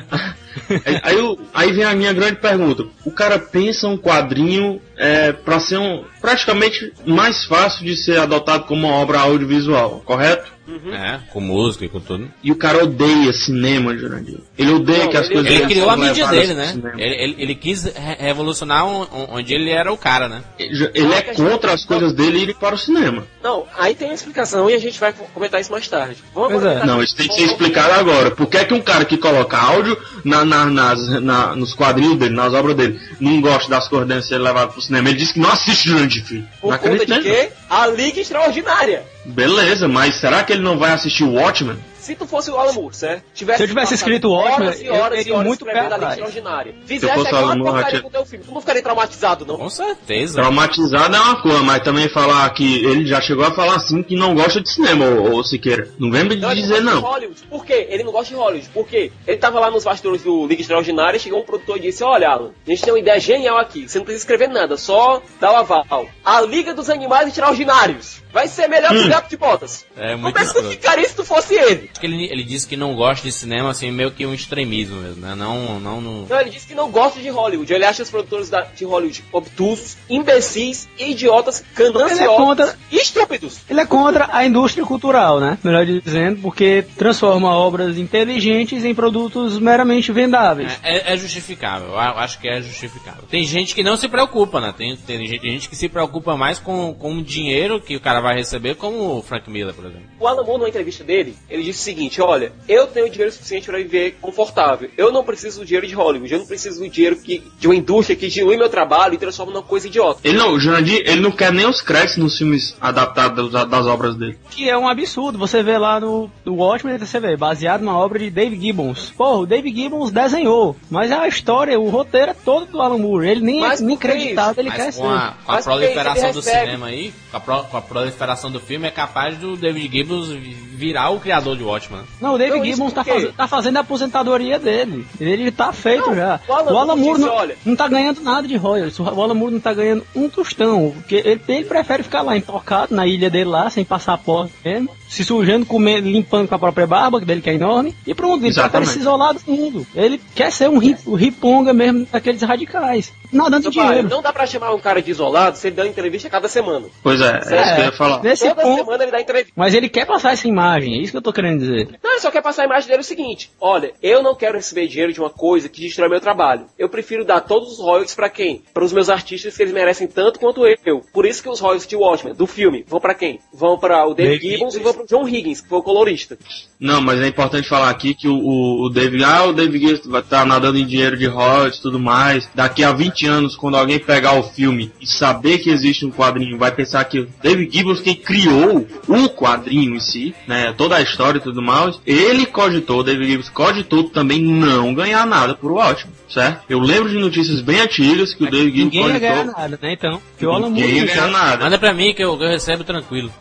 aí, aí, eu, aí vem a minha grande pergunta. O cara pensa um quadrinho é, pra ser um, praticamente mais fácil de ser adotado como uma obra audiovisual, correto? Uhum. É, com música e com tudo. E o cara odeia cinema, Jurandir. Ele odeia não, que as ele, coisas... Ele criou a mídia dele, né? Ele, ele, ele quis re revolucionar onde ele era o cara, né? Ele, ele é contra as coisas dele e ir para o cinema. Não, aí tem uma explicação e a gente vai comentar isso mais tarde. Vamos é. Não, isso tem que ser explicado agora. Por que é que um cara que coloca áudio na, na, nas, na, nos quadrinhos dele, nas obras dele, não gosta das cores de ser levado pro cinema? Ele disse que não assiste Jurandir, filho. Por conta de quê? A Liga Extraordinária. Beleza, mas será que ele não vai assistir o Watchmen? Se tu fosse o Alan Moore, certo? Tivesse Se eu tivesse escrito o Watchmen, eu horas teria muito pé atrás. Fizesse aquela porcaria com o teu filme. Tu não ficaria traumatizado, não? Com certeza. Traumatizado é uma coisa, mas também falar que ele já chegou a falar assim que não gosta de cinema, ou, ou Siqueira. Não vem me não, dizer não. Hollywood. Por quê? Ele não gosta de Hollywood. Por quê? Ele tava lá nos bastidores do Liga Extraordinária, chegou um produtor e disse: olha, Alan, a gente tem uma ideia genial aqui. Você não precisa escrever nada, só dá o aval. A Liga dos Animais Extraordinários. Vai ser melhor hum. que o Gato de Botas. É muito Como é que tu ficaria se tu fosse ele? Acho que ele, ele disse que não gosta de cinema, assim, meio que um extremismo mesmo, né? Não, não, não... não, ele disse que não gosta de Hollywood. Ele acha os produtores da, de Hollywood obtusos, imbecis, idiotas, gananciosos é contra... e estúpidos. Ele é contra a indústria cultural, né? Melhor dizendo, porque transforma obras inteligentes em produtos meramente vendáveis. É, é, é justificável, eu acho que é justificável. Tem gente que não se preocupa, né? Tem, tem gente, gente que se preocupa mais com, com o dinheiro que o cara vai receber, como o Frank Miller, por exemplo. O Alan Moore, numa entrevista dele, ele disse o seguinte: olha, eu tenho dinheiro suficiente para viver confortável. Eu não preciso do dinheiro de Hollywood. Eu não preciso do dinheiro que, de uma indústria que dilui meu trabalho e transforma numa coisa idiota. Ele não, o Jurandir, ele não quer nem os créditos nos filmes adaptados das, das obras dele. Que é um absurdo. Você vê lá no, no Watchmen, você vê, baseado na obra de Dave Gibbons. Pô, o Dave Gibbons desenhou, mas a história, o roteiro é todo do Alan Moore. Ele nem, nem acreditado, ele mas quer com a, ser. Com a proliferação do cinema aí, com a, pro, com a proliferação do filme, é capaz do David Gibbons virar o criador de Watchmen. Não, o David Gibbons tá, faz, tá fazendo a aposentadoria dele. Ele tá feito não, já. O Alan, o Alan Moore não, não tá ganhando nada de royalties. O Alan Moore não tá ganhando um tostão. Porque ele, ele prefere ficar lá intocado na ilha dele lá, sem passaporte mesmo, se sujando, comendo, limpando com a própria barba dele, que é enorme, e pronto, ele Exatamente. prefere se isolar do mundo. Ele quer ser um riponga mesmo daqueles radicais. Nadando de dinheiro. Não dá pra chamar um cara de isolado se ele dá entrevista cada semana. Pois é, é, é isso que eu ia falar. Nesse Toda ponto, semana ele dá entrevista. Mas ele quer passar essa imagem, é isso que eu tô querendo dizer. Não, ele só quer passar a imagem dele o seguinte: olha, eu não quero receber dinheiro de uma coisa que destrói meu trabalho. Eu prefiro dar todos os royalties pra quem? Para os meus artistas, que eles merecem tanto quanto eu. Por isso que os royalties de Watchmen, do filme, vão pra quem? Vão pra o David Gibbons e vão pro John Higgins, que foi o colorista. Não, mas é importante falar aqui que o, o, o David, ah, o David Gibbons vai estar nadando em dinheiro de royalties e tudo mais. Daqui a vinte anos, quando alguém pegar o filme e saber que existe um quadrinho, vai pensar que o David Gibbons, quem criou o quadrinho em si, né, toda a história e tudo mais, ele cogitou, o David Gibbons cogitou também não ganhar nada por Watchmen, certo? Eu lembro de notícias bem antigas que o David Gibbons ninguém cogitou... Ninguém ia ganhar nada, né, então? Que o Alan ninguém ia ganhar nada. Manda pra mim que eu, eu recebo tranquilo.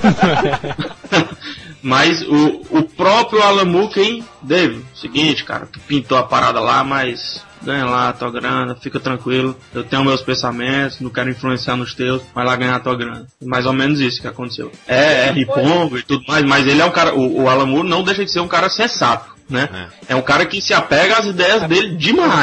Mas o, o próprio Alan Moore, quem... David, seguinte, cara, tu pintou a parada lá, mas... ganha lá a tua grana, fica tranquilo. Eu tenho meus pensamentos, não quero influenciar nos teus, vai lá ganhar a tua grana. Mais ou menos isso que aconteceu. É, é ripongo e tudo mais, mas ele é um cara... O, o Alan Moore não deixa de ser um cara sensato, né? É. é um cara que se apega às ideias dele demais.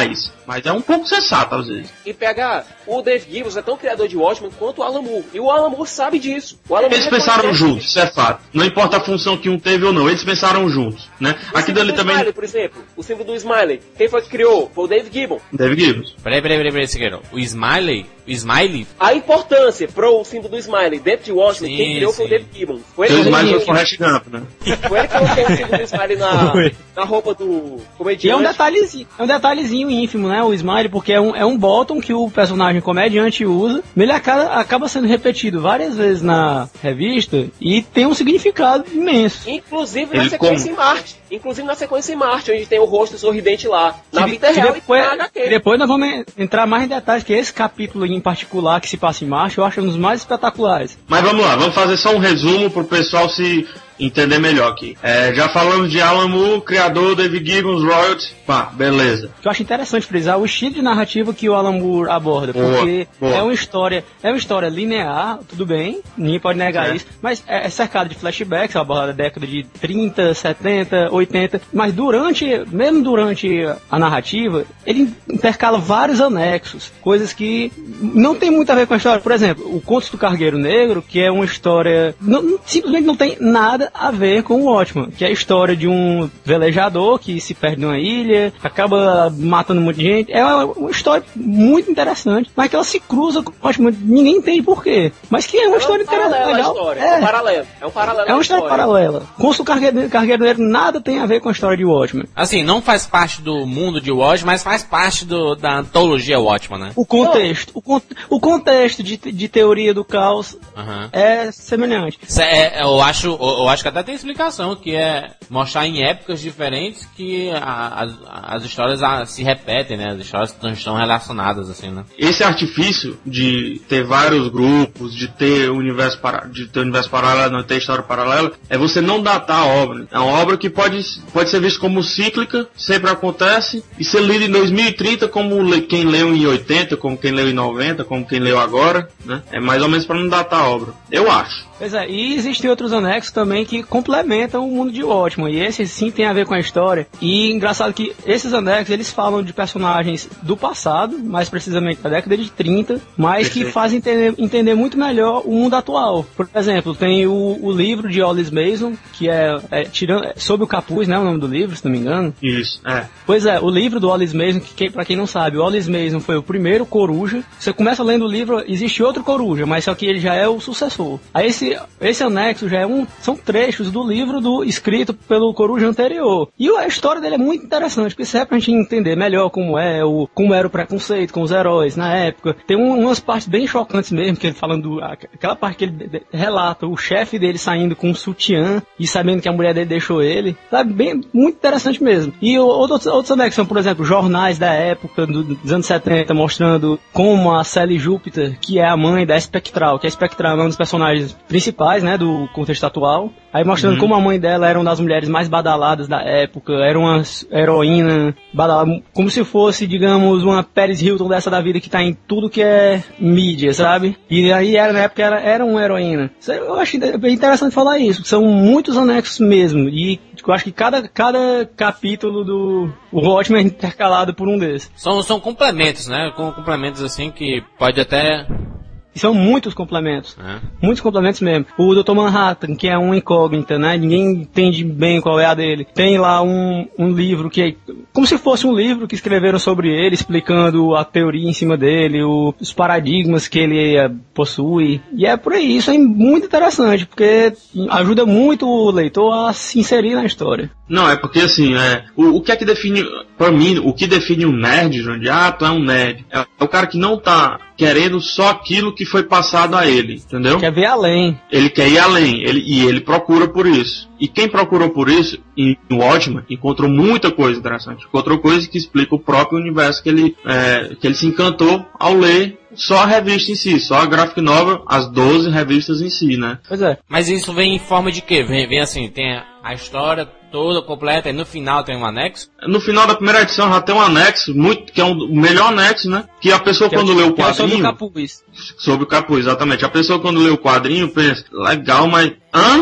Mas é um pouco sensato, às vezes. E P H, o Dave Gibbons é tão criador de Watchmen quanto o Alan Moore. E o Alan Moore sabe disso. O Alan Eles Moore pensaram juntos, isso é fato. Não importa a função que um teve ou não, eles pensaram juntos, né? O Aqui dali do também... Smiley, por exemplo, o símbolo do Smiley, quem foi que criou? Foi o Dave Gibbons. Dave Gibbons. Peraí, peraí, peraí, peraí, Siqueiro. O Smiley? O Smiley? A importância pro símbolo do Smiley dentro de Watchmen, Sim, quem criou sim. foi o Dave Gibbons. Foi Tem ele os que mais criou. foi o Forrest Gump, né? Foi ele que colocou o símbolo do Smiley na, Foi. na roupa do E é comediante. um detalhezinho, é um detalhezinho ínfimo, né? O Smiley, porque é um, é um bottom que o personagem comediante usa, ele acaba, acaba sendo repetido várias vezes na revista e tem um significado imenso. Inclusive Ele na sequência como? em Marte. Inclusive na sequência em Marte, onde tem o rosto sorridente lá. Na Que- vida que real depois, e na H Q. depois nós vamos entrar mais em detalhes, que esse capítulo em particular que se passa em Marte, eu acho um dos mais espetaculares. Mas vamos lá, vamos fazer só um resumo pro pessoal se entender melhor aqui. É, já falamos de Alan Moore, criador, Dave Gibbons, royalties, pá, beleza. Eu acho interessante frisar o estilo de narrativa que o Alan Moore aborda, Boa, porque boa. é uma história, é uma história linear, tudo bem, ninguém pode negar É. isso, mas é, é cercado de flashbacks, aborda a década de trinta, setenta, oitenta, mas durante, mesmo durante a narrativa, ele intercala vários anexos, coisas que não tem muito a ver com a história. Por exemplo, o Contos do Cargueiro Negro, que é uma história, não- não- simplesmente não tem nada a ver com o Watchmen, que é a história de um velejador que se perde numa ilha, acaba matando muita gente. É uma, uma história muito interessante, mas que ela se cruza com o Watchmen, ninguém entende por quê. Mas que é uma É um história paralelo à interessante, legal. história. É. É, um paralelo. É um paralelo é uma à história paralela. Contos do Cargueiro, Cargueiro Negro nada tem a ver com a história de Watchmen. Assim, não faz parte do mundo de Watchmen, mas faz parte do, da antologia Watchmen, né? O contexto, o, con- o contexto de, de teoria do caos Aham. é semelhante. Cê- é, eu, acho, eu, eu acho que até tem explicação, que é mostrar em épocas diferentes que a- as, as histórias ah, se repetem, né? As histórias estão, estão relacionadas, assim, né? Esse artifício de ter vários grupos, de ter universo para, de ter universo paralelo, não ter história paralela, é você não datar a obra. É uma obra que pode, pode ser vista como cíclica, sempre acontece, e ser lida em dois mil e trinta como le- quem leu em oitenta, como quem leu em noventa, como quem leu agora, né? É mais ou menos para não datar a obra. Eu acho. Pois é, e existem outros anexos também que complementam o mundo de Watchmen, e esse sim tem a ver com a história. E engraçado que esses anexos, eles falam de personagens do passado, mais precisamente da década de trinta, mas que Perfeito. fazem entender, entender muito melhor o mundo atual. Por exemplo, tem o, o livro de Hollis Mason, que é, é tirando, é Sob o Capuz, né, o nome do livro, se não me engano. Isso, é. Pois é, o livro do Hollis Mason, que quem, pra quem não sabe, o Hollis Mason foi o primeiro coruja. Você começa lendo o livro, existe outro coruja, mas só que ele já é o sucessor. Aí esse, esse anexo já é um, são trechos do livro do escrito pelo coruja anterior. E a história dele é muito interessante, porque serve pra gente entender melhor como é o, como era o preconceito com os heróis na época. Tem um, umas partes bem chocantes mesmo, que ele falando, aquela parte que ele de- de- relata o chefe dele saindo com um sutiã e sabendo que a mulher dele deixou ele. Sabe, bem, muito interessante mesmo. E o- outros, outros anexos são, por exemplo, jornais da época, do- dos anos setenta, mostrando como a Sally Júpiter, que é a mãe da Spectral, que a Spectral é um dos personagens principais, né, do contexto atual. Aí mostrando Uhum. como a mãe dela era uma das mulheres mais badaladas da época, era uma heroína badalada, como se fosse, digamos, uma Paris Hilton dessa da vida que tá em tudo que é mídia, sabe? E aí era, na época era, era uma heroína. Isso Eu acho bem interessante falar isso, são muitos anexos mesmo, e eu acho que cada, cada capítulo do o Watchmen é intercalado por um desses. São, são complementos, né? Com complementos assim que pode até... E são muitos complementos. né? Muitos complementos mesmo. O doutor Manhattan, que é uma incógnita, né? Ninguém entende bem qual é a dele. Tem lá um, um livro que é como se fosse um livro que escreveram sobre ele, explicando a teoria em cima dele, o, os paradigmas que ele eh, possui. E é por aí. Isso é muito interessante, porque ajuda muito o leitor a se inserir na história. Não, é porque assim, é, o, o que é que define, pra mim, o que define um nerd, João, de, ah, tu é um nerd, é, é o cara que não tá querendo só aquilo que foi passado a ele, entendeu? Quer ver além. Ele quer ir além, ele, e ele procura por isso. E quem procurou por isso, em Watchmen, encontrou muita coisa interessante. Encontrou coisas que explicam o próprio universo que ele, é, que ele se encantou ao ler só a revista em si, só a graphic novel, as doze revistas em si, né? Pois é. Mas isso vem em forma de quê? Vem, vem assim, tem a, a história toda completa e no final tem um anexo? No final da primeira edição já tem um anexo, muito, que é um, o melhor anexo, né? Que a pessoa Que é quando o- lê o que é sobre o quadrinho... capuz. Sobre o capuz, exatamente. A pessoa quando lê o quadrinho pensa, legal, mas... Hã?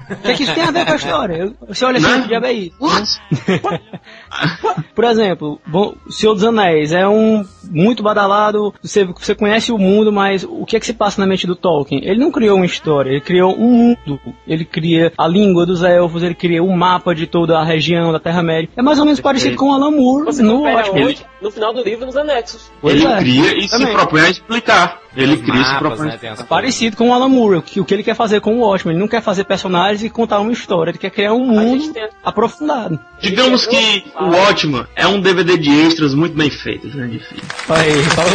O que, é que isso tem a ver com a história? Você olha assim, que diabo é isso? Por exemplo, bom, O Senhor dos Anéis é um muito badalado, você, você conhece o mundo, mas o que é que se passa na mente do Tolkien? Ele não criou uma história, ele criou um mundo. Ele cria a língua dos elfos, ele cria um mapa de toda a região da Terra-média. É mais ou menos parecido com o Alan Moore Você no confere Watchmen. hoje, no final do livro, nos anexos. Ele é. cria e Também. se propõe a explicar. Ele Os cria e se mapas, propõe a né, tem as Parecido com o Alan Moore, o que, o que ele quer fazer com o Watchmen. Ele não quer fazer personagens e contar uma história, ele quer criar um A mundo gente tem- aprofundado. Digamos que o Watchmen é um D V D de extras muito bem feito, grande filho. Aí, fala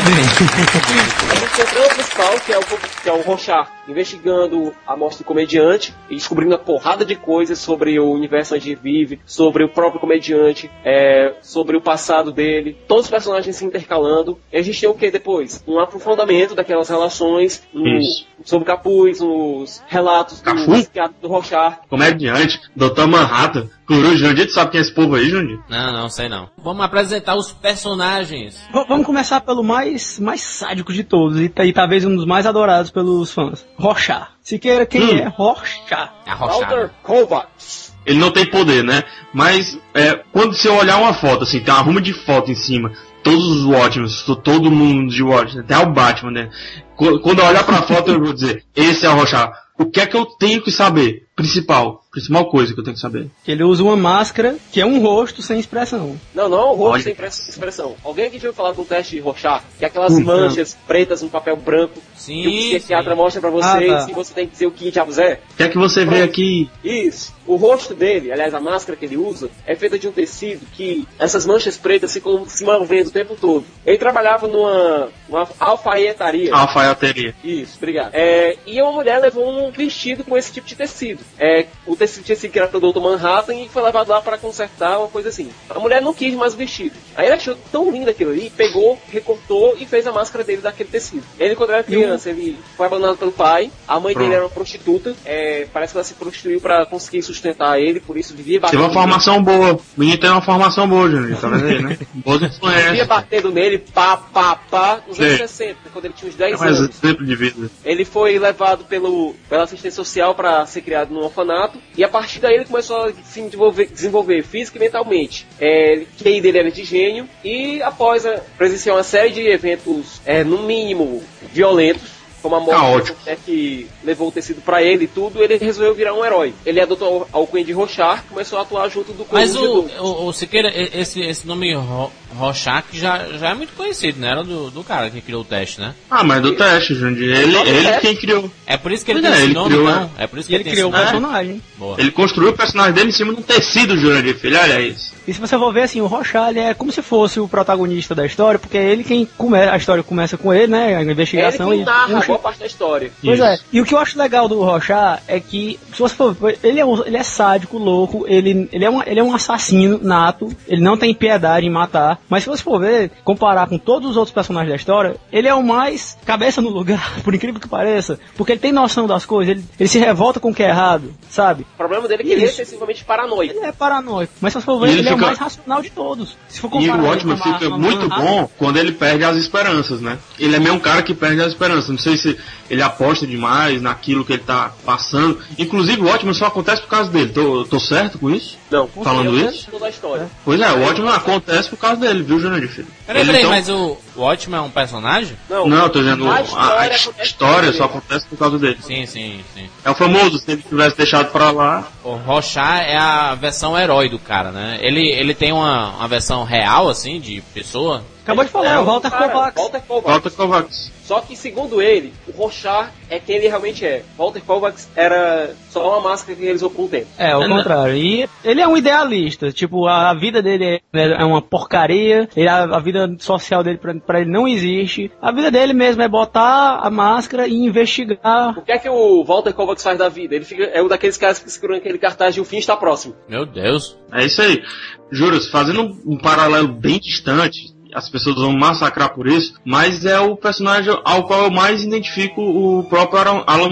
bem. A gente tem a trama principal, que é o, que é o Rorschach investigando a morte do comediante e descobrindo uma porrada de coisas sobre o universo onde ele vive, sobre o próprio comediante, é, sobre o passado dele, todos os personagens se intercalando. E a gente tem o que depois? Um aprofundamento daquelas relações, no, sobre o capuz, nos relatos do Cafu? psiquiatra do Rorschach. Comediante, doutor Manhattan, Coruja, Jandir, tu sabe quem é esse povo aí, Jandir? Não, não, sei não. Vamos apresentar os personagens. V- vamos começar pelo mais, mais sádico de todos e, e talvez um dos mais adorados pelos fãs. Rorschach. Siqueira, quem Hum. é Rorschach? É arrochado. Walter Kovacs. Ele não tem poder, né? Mas é, quando você olhar uma foto, assim, tem uma ruma de foto em cima, todos os Watchmen, todo mundo de Watchmen, até o Batman, né? Qu- Quando eu olhar pra foto, eu vou dizer, esse é o Rorschach. O que é que eu tenho que saber? Principal. Principal coisa que eu tenho que saber. Que ele usa uma máscara que é um rosto sem expressão. Não, não é um rosto Olha. sem express- expressão. Alguém aqui já ouviu falar com o teste de Rorschach? Que é aquelas Hum, manchas pretas no papel branco Sim, que o psiquiatra sim. mostra pra você Ah, tá. e você tem que dizer o que diabos é. O que é que você vê aqui? Isso. O rosto dele, aliás, a máscara que ele usa, é feita de um tecido que essas manchas pretas ficam se movendo o tempo todo. Ele trabalhava numa, numa alfaiataria. Alfaiateria. Isso, obrigado. É, e uma mulher levou um vestido com esse tipo de tecido. É, o tecido tinha sido criado pelo doutor Manhattan e foi levado lá para consertar, uma coisa assim. A mulher não quis mais o vestido. Aí ele achou tão lindo aquilo ali, pegou, recortou e fez a máscara dele daquele tecido. Ele, quando era criança, ele foi abandonado pelo pai. A mãe dele Pronto. era uma prostituta. É, parece que ela se prostituiu para conseguir sustentar ele, por isso vivia Teve batendo. uma formação boa. O menino tem uma formação boa, Jandir, tá vendo aí, né? Boas Vivia influências. batendo nele, pá, pá, pá, nos anos Sim. sessenta, quando ele tinha uns É dez mais anos. exemplo de vida. Ele foi levado pelo, pela assistência social para ser criado num orfanato, e a partir daí ele começou a se desenvolver, desenvolver física e mentalmente. É, o Q I dele era de gênio, e após a, presenciar uma série de eventos, é, no mínimo, violentos, como a morte Caótico. é, que levou o tecido pra ele e tudo, ele resolveu virar um herói. Ele adotou a alcunha de Rorschach e começou a atuar junto do Mas Coruja o, do- o, o Siqueira, e- esse, esse nome Ro- Rorschach já, já é muito conhecido, né? Era do, do cara que criou o teste, né? Ah, mas do teste, Jandir. Ele, Nome do ele teste. quem criou. É por isso que ele Pois tem é, esse ele nome, criou, não? né? É por isso E que ele tem criou o esse nome. personagem. Boa. Ele construiu o personagem dele em cima de um tecido, Jandir, filho. Olha isso. E se você for ver assim, o Rorschach ele é como se fosse o protagonista da história, porque é ele quem começa, a história começa com ele, né? A Ele investigação que e narra puxa. boa parte da história. Pois Isso. é. E o que eu acho legal do Rorschach é que, se você for ver, ele é, um- ele é sádico, louco, ele, ele, é um, ele é um assassino nato, ele não tem piedade em matar, mas se você for ver, comparar com todos os outros personagens da história, ele é o mais cabeça no lugar, por incrível que pareça, porque ele tem noção das coisas, ele, ele se revolta com o que é errado, sabe? O problema dele é que ele é Isso. excessivamente paranoico. Ele é paranoico, mas se você for ver, E ele, ele é o fica- mais racional de todos. Se for E comparar o ele Watchmen com a- fica com a muito Manhattan, bom quando ele perde as esperanças, né? Ele é meio um cara que perde as esperanças. Não sei se ele aposta demais naquilo que ele tá passando. Inclusive o Watchmen só acontece por causa dele. Tô, tô certo com isso? Não, Falando ele é o isso? centro da história. Pois é, o Watchmen acontece por causa dele, viu, Júnior de Filho? Peraí, Ele, peraí, então- mas o Watchmen é um personagem? Não, Não, eu tô dizendo, a a, a história acontece história por só ele. acontece por causa dele. Sim, sim, sim. É o famoso, se ele tivesse deixado pra lá. O Rorschach é a versão herói do cara, né? Ele, ele tem uma, uma versão real, assim, de pessoa. Acabou de falar, É, o Walter cara, Kovacs. Walter Kovacs. Walter Kovacs. Só que, segundo ele, o Rorschach é quem ele realmente é. Walter Kovacs era só uma máscara que ele usou por um tempo. É, ao Não, não. contrário. E ele é um idealista. Tipo, a, a vida dele é, é uma porcaria. Ele, a, a vida social dele pra, pra ele não existe. A vida dele mesmo é botar a máscara e investigar. O que é que o Walter Kovacs faz da vida? Ele fica, é um daqueles caras que seguram aquele cartaz de o fim está próximo. Meu Deus. É isso aí. Juro, fazendo um, um paralelo bem distante, as pessoas vão massacrar por isso, mas é o personagem ao qual eu mais identifico o próprio Alan Alan Moore.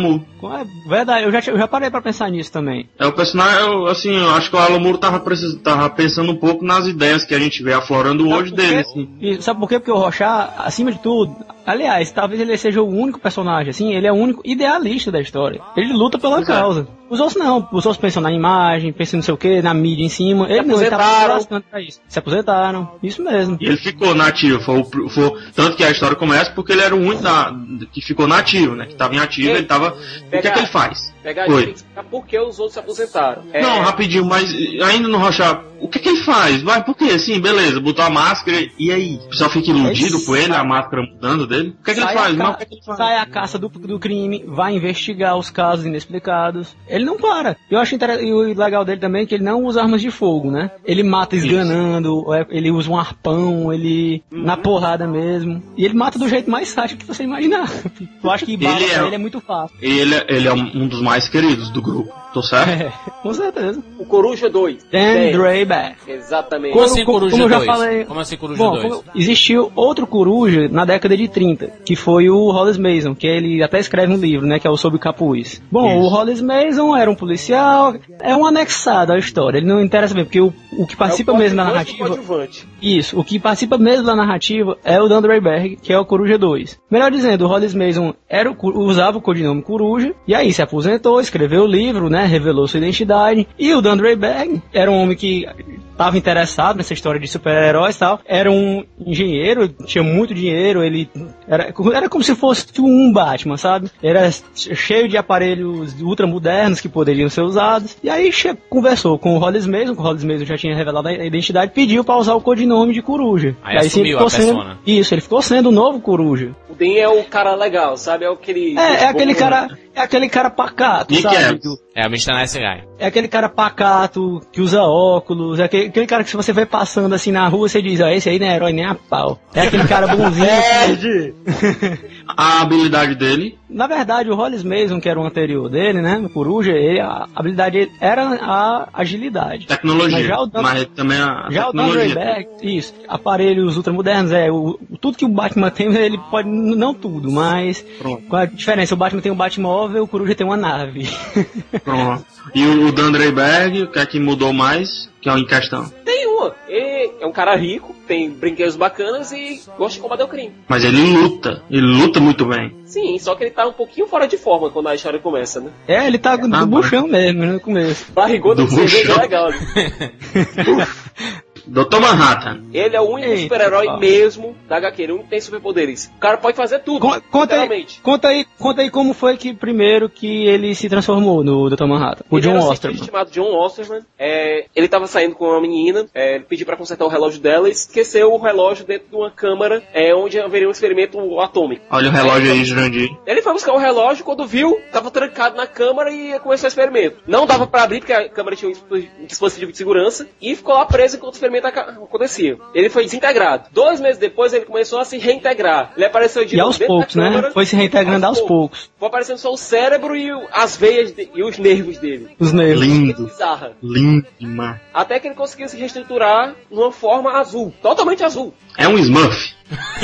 É verdade, eu já, eu já parei pra pensar nisso também. É, o personagem, eu, assim, eu acho que o Alan Moore tava, precis, tava pensando um pouco nas ideias que a gente vê aflorando Sabe hoje por dele, quê? assim. E sabe por quê? Porque o Rorschach, acima de tudo, aliás, talvez ele seja o único personagem, assim, ele é o único idealista da história. Ele luta pela Exato. causa. Os outros não, os outros pensam na imagem, pensam não sei o que, na mídia em cima. Ele não, ele tá lascando pra isso. Se aposentaram, isso mesmo. E ele ficou nativo, foi, o- foi, tanto que a história começa porque ele era o único da, que ficou nativo, né? Que tava inativo, Ei, ele tava... O que é que ele faz? Pegar Oi. tem que explicar por que os outros se aposentaram. É, Não, rapidinho, mas ainda no Rorschach, o que que ele faz? Vai, por quê? Sim, beleza, botou a máscara, e aí? O pessoal fica iludido Ele com ele, sai- a máscara mudando dele? O que é que ele Sai faz? a ca- Mas o que é que ele faz? Sai a caça do, do crime, vai investigar os casos inexplicados. Ele não para. Eu acho inter... e o legal dele também é que ele não usa armas de fogo, né? Ele mata esganando, é, ele usa um arpão, ele na porrada mesmo. E ele mata do jeito mais sádico que você imaginar. Eu acho que bala Ele pra é- ele é muito fácil. Ele, ele é um dos mais queridos do grupo, tô certo? É, com certeza. O Coruja dois. Dan Tem. Drayback. Exatamente. Como assim como- Coruja como eu já dois? falei- Como assim Coruja Bom, dois? como- existiu outro coruja na década de trinta, que foi o Hollis Mason, que ele até escreve um livro, né, que é o Sob o Capuz. Bom, Isso. o Hollis Mason era um policial, é um anexado à história, ele não interessa bem, porque o, o que participa É o mesmo da coadjuvante do narrativa... coadjuvante. Isso, o que participa mesmo da narrativa é o Dan Drayberg, que é o Coruja dois. Melhor dizendo, o Hollis Mason era o, cu- usava o codinome Coruja, e aí se aposentou, escreveu o livro, né, revelou sua identidade, e o Dan Drayberg era um homem que estava interessado nessa história de super-heróis e tal, era um engenheiro, tinha muito dinheiro, ele era, era como se fosse um Batman, sabe? Era cheio de aparelhos ultramodernos que poderiam ser usados, e aí che- conversou com o Hollis Mason, que o Hollis Mason já tinha revelado a identidade, pediu para usar o codinome de Coruja. Aí E sim, assumiu ele ficou a sendo, persona. isso, ele ficou sendo o novo Coruja. O Den é o cara legal, sabe? É aquele... É, é aquele cara, é aquele cara pacato, Nick sabe? Evans. Do- É o mister Nice Guy. É aquele cara pacato, que usa óculos, é aquele, aquele cara que se você vai passando assim na rua, você diz, ó, esse aí não é herói nem a pau. É aquele cara bonzinho. que- A habilidade dele, Na verdade, o Hollis Mason, que era o anterior dele, né, no Coruja, ele, a habilidade dele era a agilidade. tecnologia, Mas mas, já o Dan- também a Já o Dan tecnologia. Drayberg, isso, aparelhos ultramodernos, é, o, tudo que o Batman tem, ele pode, n- não tudo, mas Pronto. com a diferença, o Batman tem um Batmóvel, o Coruja tem uma nave. Pronto. E o, o Dan Drayberg, o que é que mudou mais, que é o em questão? Tem uma. Ele é um cara rico, tem brinquedos bacanas e gosta de combater o crime. Mas ele luta, ele luta muito bem. Sim, só que ele tá um pouquinho fora de forma quando a história começa, né? É, ele tá do Ah, buchão mesmo, no começo. Barrigudo Do de cerveja é buchão. legal. Né? doutor Manhattan. Ele é o único Eita, super-herói pau. mesmo da H Q, ele não tem superpoderes. O cara pode fazer tudo, Con- Conta aí, literalmente. conta aí, conta aí como foi que primeiro que ele se transformou no doutor Manhattan. O Ele John era um Osterman. cientista chamado John Osterman. É, ele tava saindo com uma menina, é, ele pediu pra consertar o relógio dela e esqueceu o relógio dentro de uma câmara é, onde haveria um experimento atômico. Olha o relógio aí, Jurandir. Ele foi buscar o relógio, quando viu, tava trancado na câmara e ia começar o experimento. Não dava pra abrir porque a câmara tinha um dispo- um dispositivo de segurança e ficou lá preso enquanto o experimento aca- acontecia. Ele foi desintegrado. Dois meses depois ele começou a se reintegrar. Ele apareceu de E novo aos dentro poucos, da câmara, né? Foi se reintegrando aos poucos. Foi aparecendo só o cérebro e o- as veias de- e os nervos dele. Os nervos. Lindo, Bizarra. lindo demais. Até que ele conseguiu se reestruturar numa forma azul. Totalmente azul. É um Smurf.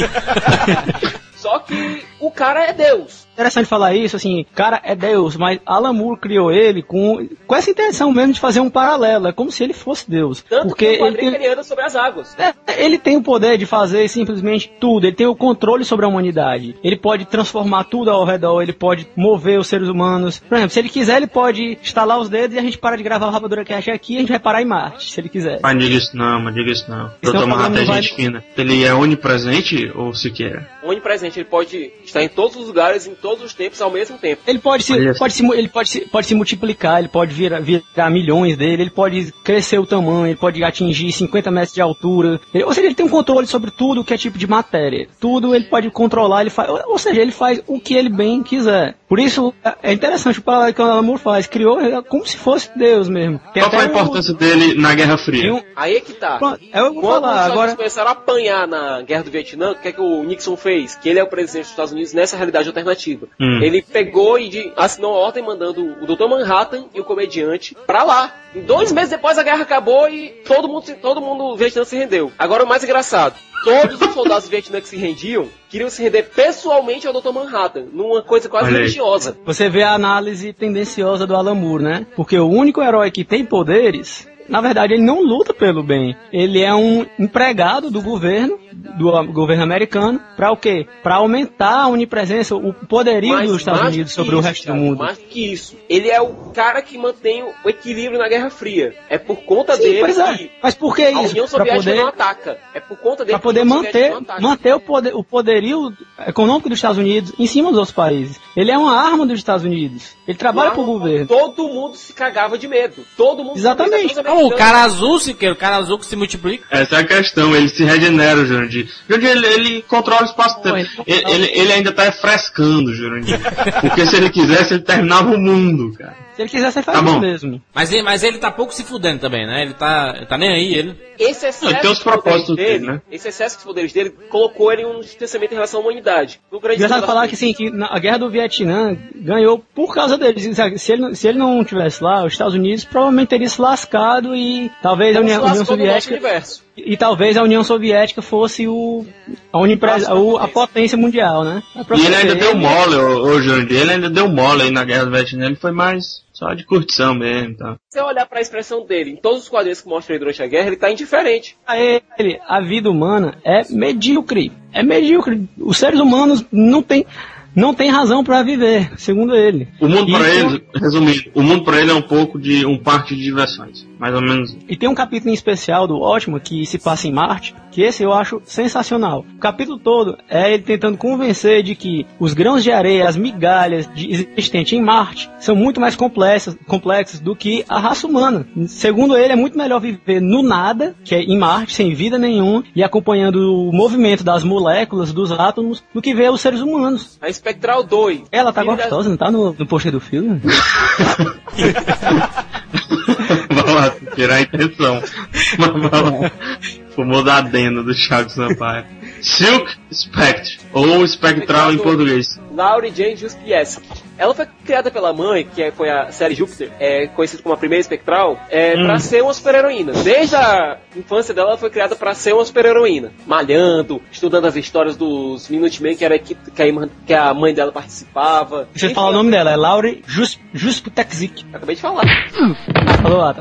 Só que o cara é Deus. Interessante falar isso, assim, cara, é Deus, mas Alan Moore criou ele com, com essa intenção mesmo de fazer um paralelo, é como se ele fosse Deus. Tanto porque que o ele quadrinho tem, ele anda sobre as águas. é, ele tem o poder de fazer simplesmente tudo, ele tem o controle sobre a humanidade. Ele pode transformar tudo ao redor, ele pode mover os seres humanos. Por exemplo, se ele quiser, ele pode estalar os dedos e a gente para de gravar o Rapadura Cast aqui e a gente vai parar em Marte, se ele quiser. Mas diga isso não, mas diga isso não. Senão doutor o programa Manhattan é não vai- gente fina. Ele é onipresente ou sequer? Onipresente, ele pode estar em todos os lugares, em todos os tempos, ao mesmo tempo. Ele pode se, Olha pode se, mu- ele pode se, pode se multiplicar, ele pode virar, virar milhões dele, ele pode crescer o tamanho, ele pode atingir cinquenta metros de altura. Ele- ou seja, ele tem um controle sobre tudo que é tipo de matéria. Tudo ele pode controlar, ele faz, ou seja, ele faz o que ele bem quiser. Por isso, é- é interessante o paralelo que o Alan Moore faz. Criou é como se fosse Deus mesmo. Tem Qual foi a até um- importância dele na Guerra Fria? tem um- Aí é que tá. Pronto, eu vou Quando falar os Estados agora. Unidos começaram a apanhar na Guerra do Vietnã, o que é que o Nixon fez? Que ele é o presidente dos Estados Unidos nessa realidade alternativa. Hum. Ele pegou e de- assinou a ordem mandando o doutor Manhattan e o comediante pra lá. E dois meses depois a guerra acabou e todo mundo, todo mundo vietnã se rendeu. Agora o mais engraçado. todos os soldados do Vietnã que se rendiam queriam se render pessoalmente ao doutor Manhattan, numa coisa quase religiosa. Você vê a análise tendenciosa do Alan Moore, né? Porque o único herói que tem poderes, na verdade, ele não luta pelo bem. Ele é um empregado do governo, do governo americano, para o quê? Para aumentar a onipresença, o poderio Mas, dos Estados Unidos sobre isso, o resto cara, do mundo. Mais que isso. Ele é o cara que mantém o equilíbrio na Guerra Fria. É por conta Sim, dele pois é. que Mas por que a isso? União Pra Soviética poder... não ataca. É por conta dele Para poder que a União Soviética manter, não ataca. manter o, poder, o poderio econômico dos Estados Unidos em cima dos outros países. Ele é uma arma dos Estados Unidos. Ele trabalha para o governo. Todo mundo se cagava de medo. Todo mundo Exatamente. se Não, o cara azul, Siqueira, o cara azul que se multiplica. Essa é a questão, ele se regenera, Jurandir. Jurandir, ele, ele controla o espaço-tempo. Ele, ele, ele ainda tá frescando, Jurandir. Porque se ele quisesse, ele terminava o mundo, cara. Se ele quisesse, ele Tá faz isso bom. mesmo. Mas ele, mas ele tá pouco se fudendo também, né? Ele tá, ele tá nem aí, ele. Esse excesso Não, tem os de poderes propósitos dele, dele, né? esse excesso de poderes dele colocou ele em um distanciamento em relação à humanidade. No grande Engraçado número falar das que, assim, que na- a guerra do Vietnã ganhou por causa dele. Se ele, se ele não tivesse lá, os Estados Unidos provavelmente teria se lascado e talvez a Não se União, União lascou no nosso Soviética universo. e, e talvez a União Soviética fosse o a, unipre, o, a potência mundial, né? E ele ainda deu mole, ô, ô Jurandir, ele ainda deu mole aí na Guerra do Vietnã, ele foi mais só de curtição mesmo, tá? Se você olhar pra expressão dele, em todos os quadrinhos que mostram ele durante a guerra, ele tá indiferente. A ele, a vida humana é medíocre. É medíocre. Os seres humanos não têm não tem razão para viver, segundo ele. O mundo para E- ele, resumindo, o mundo para ele é um pouco de um parque de diversões, mais ou menos. E tem um capítulo em especial do Ótimo que se passa em Marte, que esse eu acho sensacional. O capítulo todo é ele tentando convencer de que os grãos de areia, as migalhas de, existentes em Marte, são muito mais complexas, complexas do que a raça humana. Segundo ele, é muito melhor viver no nada, que é em Marte, sem vida nenhuma, e acompanhando o movimento das moléculas, dos átomos, do que ver os seres humanos. A Espectral dois. Ela tá Filho gostosa, não tá no, no pôster do filme? Vai lá, tirar a intenção. Mas vai lá. Vou mudar a adendo do Thiago Sampaio. Silk Spectre, ou espectral em português. Laurie Jane Juspieski. Ela foi criada pela mãe, que é- foi a série Júpiter, é, conhecida como a primeira espectral, é, Hum. pra ser uma super-heroína. Desde a infância dela, ela foi criada pra ser uma super-heroína. Malhando, estudando as histórias dos Minutemen, que era a equipe que a, irmã- que a mãe dela participava. Deixa eu Enfim, falar o nome dela, é Laurie Just, Juspitexik. Acabei de falar. Falou lá, tá?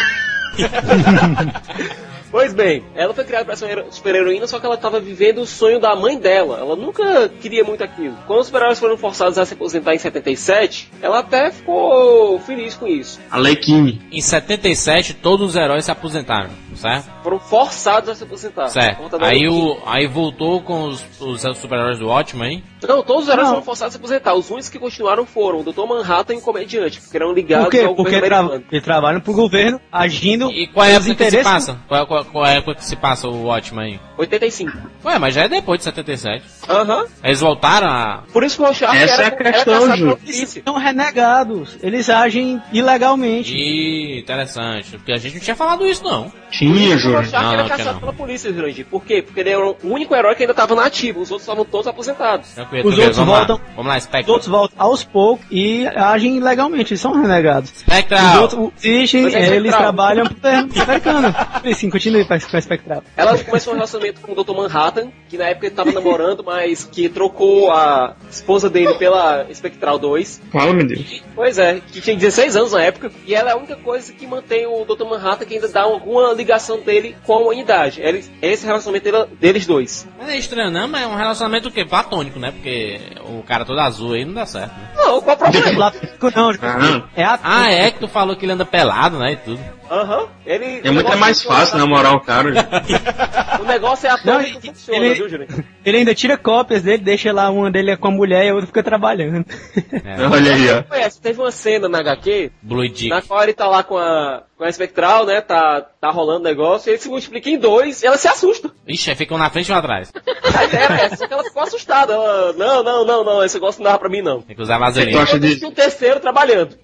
Pois bem, ela foi criada pra ser uma super-heroína, só que ela tava vivendo o sonho da mãe dela. Ela nunca queria muito aquilo. Quando os super-heróis foram forçados a se aposentar em setenta e sete, ela até ficou feliz com isso. A Lequine. Em setenta e sete, todos os heróis se aposentaram, certo? Foram forçados a se aposentar. Por Certo. conta da Aí, Arlequina. o, aí voltou com os, os super-heróis do Watchmen, hein? Não, todos os heróis Não. foram forçados a se aposentar. Os únicos que continuaram foram o doutor Manhattan e o Comediante, que eram ligados Por quê? ao Porque governo tra americano. ele trabalha pro governo agindo E qual é a pelos época que se interesses. passa? Qual, qual, qual é a época que se passa o Watchmen? oitenta e cinco. Ué, mas já é depois de setenta e sete. Aham. Eles voltaram a... Por isso que o Rorschach Essa era, é a questão, era caçado Ju. pela polícia. São renegados. Eles agem ilegalmente. Ih, interessante. Porque a gente não tinha falado isso, não. Tinha, O Júnior. Rorschach Não, era não, caçado não. pela polícia, Jurandir. Por quê? Porque ele era o único herói que ainda estava na ativa. Os outros estavam todos aposentados. Tranquilo, Os tranquilo. outros Vamos voltam- lá. Vamos lá, Os Spectre. outros voltam aos poucos e agem ilegalmente. Eles são renegados. Os Spectral. outros existem, Mas é eles Spectral. trabalham pro governo americano. Sim, continue com a Spectral. Ela começou um relacionamento com o doutor Manhattan, que na época ele estava namorando, mas que trocou a esposa dele pela Spectral dois. Fala, meu Deus. Pois é, que tinha dezesseis anos na época, e ela é a única coisa que mantém o doutor Manhattan, que ainda dá alguma ligação dele com a humanidade. É esse relacionamento dele- deles dois. Mas é estranho, não, mas é um relacionamento o quê? Platônico, né? Porque o cara todo azul aí não dá certo, né? Não, qual o problema? Platônico não, Ah, é a Ah, é que tu falou que ele anda pelado, né? E tudo. Aham. Ele. é muito mais fácil namorar o cara. Ju. O negócio é a Não, forma e- que funciona, ele- viu, Júnior? Ele ainda tira cópias dele, deixa lá uma dele com a mulher e a outra fica trabalhando. É. Olha aí, ó. Conhece, teve uma cena na H Q, Blue Dick. na qual ele tá lá com a, com a Spectral, né? Tá, tá rolando o negócio, e ele se multiplica em dois e ela se assusta. Ixi, aí fica um na frente e um atrás. A ideia era essa, só que ela ficou assustada. Ela, não, não, não, não, esse negócio não dava pra mim, não. Tem que usar Tu vaselina. acha Eu de... tinha um terceiro trabalhando.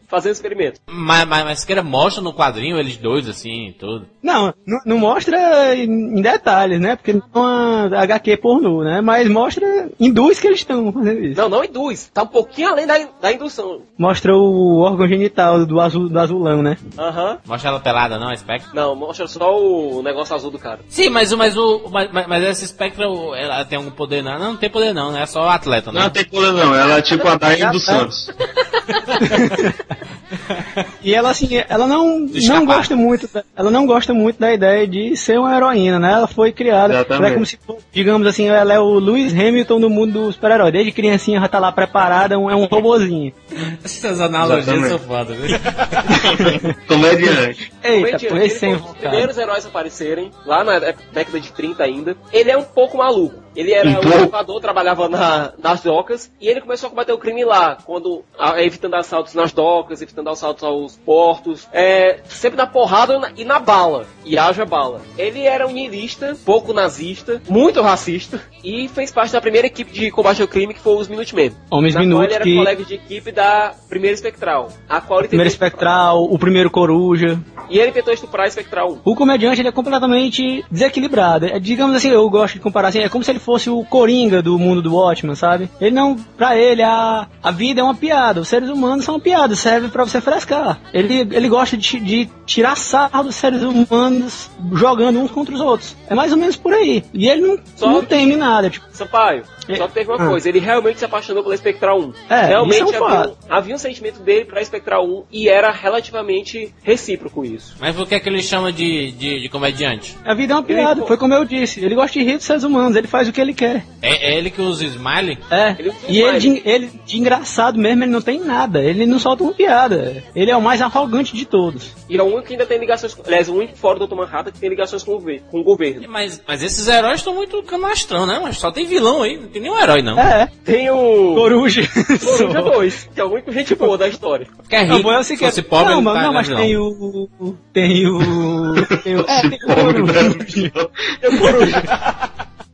fazendo experimento. Mas, mas, mas Siqueira mostra no quadrinho eles dois, assim, tudo. Não, não, não mostra em detalhes, né? Porque não é uma H Q pornô, né? Mas mostra, induz que eles estão fazendo isso. Não, não induz. Tá um pouquinho além da, da indução. Mostra o órgão genital do, azul, do azulão, né? Aham. Uhum. Mostra ela pelada, não, a Spectre? Não, mostra só o negócio azul do cara. Sim, mas, mas, o, mas, mas essa Spectre, ela tem algum poder, não? Não, não tem poder não, né? É só o atleta, né? Não tem poder não, ela é tipo a Daí dos Santos. E ela assim, ela não, não gosta muito, ela não gosta muito da ideia de ser uma heroína, né? Ela foi criada, ela é como se, digamos assim, ela é o Lewis Hamilton do mundo dos super-heróis. Desde criancinha já tá lá preparada, é um robozinho. Essas analogias são foda, viu? Comediante. Eita, Comediante, ele foi um dos primeiros heróis a aparecerem, lá na década de trinta ainda. Ele é um pouco maluco. Ele era um, um elevador, trabalhava na, nas docas, e ele começou a combater o crime lá, quando, a, evitando assaltos nas docas, evitando assaltos aos portos, é, sempre na porrada e na, e na bala, e haja bala. Ele era um niilista, pouco nazista, muito racista, e fez parte da primeira equipe de combate ao crime, que foi os Minutemen. Homens na Minutos, qual ele era que... colega de equipe da primeira Espectral, a qual ele primeira Espectral, o primeiro Coruja. E ele tentou estuprar a Espectral um. O comediante, ele é completamente desequilibrado. É, digamos assim, eu gosto de comparar assim, é como se ele fosse o Coringa do mundo do Watchmen, sabe? Ele não, pra ele, a, a vida é uma piada, os seres humanos são uma piada, serve pra você frescar. Ele, ele gosta de, de tirar sarro dos seres humanos jogando uns contra os outros. É mais ou menos por aí. E ele não, não teme nada, tipo... Sampaio, só que teve uma ah. coisa, ele realmente se apaixonou pela Espectral um. É, realmente isso é um havia, um, havia um sentimento dele pra Espectral um e era relativamente recíproco isso. Mas por que é que ele chama de, de, de comediante? A vida é uma piada, ele, foi como eu disse. Ele gosta de rir dos seres humanos, ele faz o que ele quer. É, é ele que usa smiley? É, ele e smiley. Ele, de, ele de engraçado mesmo, ele não tem nada. Ele não solta uma piada. Ele é o mais arrogante de todos. E é o único que ainda tem ligações, aliás, o único fora do doutor Manhattan que tem ligações com o, com o governo. Mas, mas esses heróis estão muito canastrão, né? Mas só tem vilão aí, não tem nenhum herói não. É, tem o... Coruja. Coruja dois, que é o único gente boa da história. Que é rico, não, se fosse pobre, não, não, tá, não, mas tem o... Tem o... Tem o... É, tem o Coruja. Tem o Coruja.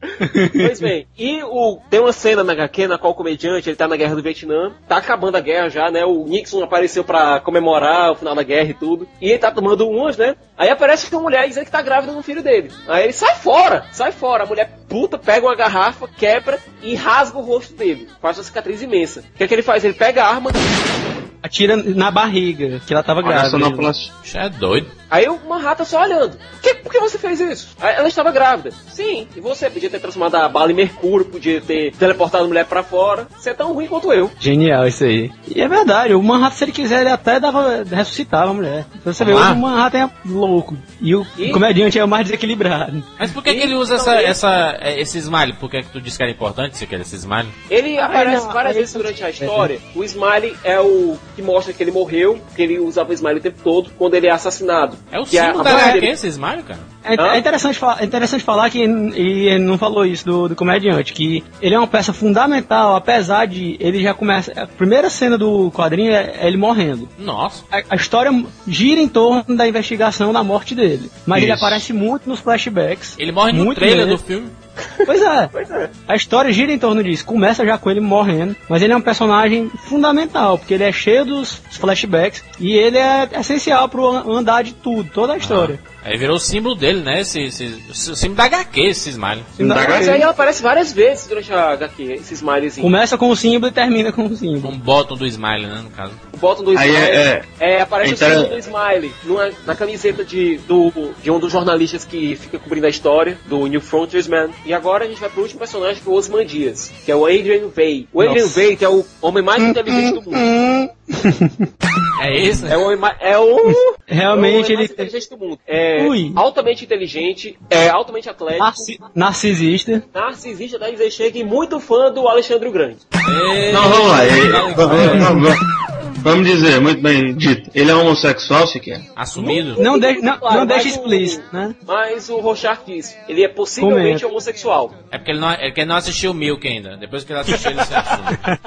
Pois bem, e o, tem uma cena na H Q na qual o comediante, ele tá na guerra do Vietnã, tá acabando a guerra já, né, o Nixon apareceu pra comemorar o final da guerra e tudo, e ele tá tomando umas, né, aí aparece que uma mulher dizendo que tá grávida do filho dele, aí ele sai fora, sai fora, a mulher puta pega uma garrafa, quebra e rasga o rosto dele, faz uma cicatriz imensa. O que é que ele faz? Ele pega a arma... Atira na barriga, que ela tava grávida. Já é doido. Aí o Manhattan só olhando. Que, por que você fez isso? Aí ela estava grávida. Sim, e você podia ter transformado a bala em mercúrio, podia ter teleportado a mulher pra fora. Você é tão ruim quanto eu. Genial isso aí. E é verdade, o Manhattan, se ele quiser, ele até dava, ressuscitava a mulher. Então você vê, o Manhattan é louco. E o e? comediante é o mais desequilibrado. Mas por que, que ele usa essa, essa, esse smile? Por que, que tu disse que era importante, você quer esse smile? Ele ah, aparece não, várias vezes durante a história. O smile é o que mostra que ele morreu, que ele usava o smile o tempo todo, quando ele é assassinado. É o símbolo da H Q, esse smile, cara? É, é, interessante, é interessante falar que, e ele não falou isso do, do comediante, que ele é uma peça fundamental, apesar de ele já começa... A primeira cena do quadrinho é ele morrendo. Nossa. A, a história gira em torno da investigação da morte dele. Mas isso. Ele aparece muito nos flashbacks. Ele morre no trailer do filme. Pois é. Pois é. A história gira em torno disso. Começa já com ele morrendo, mas ele é um personagem fundamental, porque ele é cheio dos flashbacks e ele é essencial pro andar de tudo, toda a história. Ah. Aí virou o símbolo dele, né? Esse, esse, o símbolo da H Q, esse smile. Mas aí ela aparece várias vezes durante a H Q, esse smilezinho. Começa com o símbolo e termina com o símbolo. Um bottom do smile, né, no caso. O bottom do smile, é, é, é, aparece então... o símbolo do smile numa, na camiseta de, do, de um dos jornalistas que fica cobrindo a história, do New Frontiersman. E agora a gente vai pro último personagem, que é o Ozymandias, que é o Adrian Veidt. O Adrian Veidt é o homem mais inteligente do mundo. É isso? É o, é o realmente é o ele mais inteligente do mundo. É Ui. altamente inteligente, é altamente atlético, Narci narcisista, narcisista da Disney Chega e muito fã do Alexandre o Grande. Ei, não, vamos lá. Ei, vamos, vamos, vamos, vamos dizer, muito bem dito. Ele é homossexual, se quer? Assumido? Não, não, deixa, não, claro, não deixa explícito, né? Mas o Rorschach diz, ele é possivelmente Comenta. homossexual. É porque ele não, é porque ele não assistiu o Milk ainda. Depois que ele assistiu, ele se assume.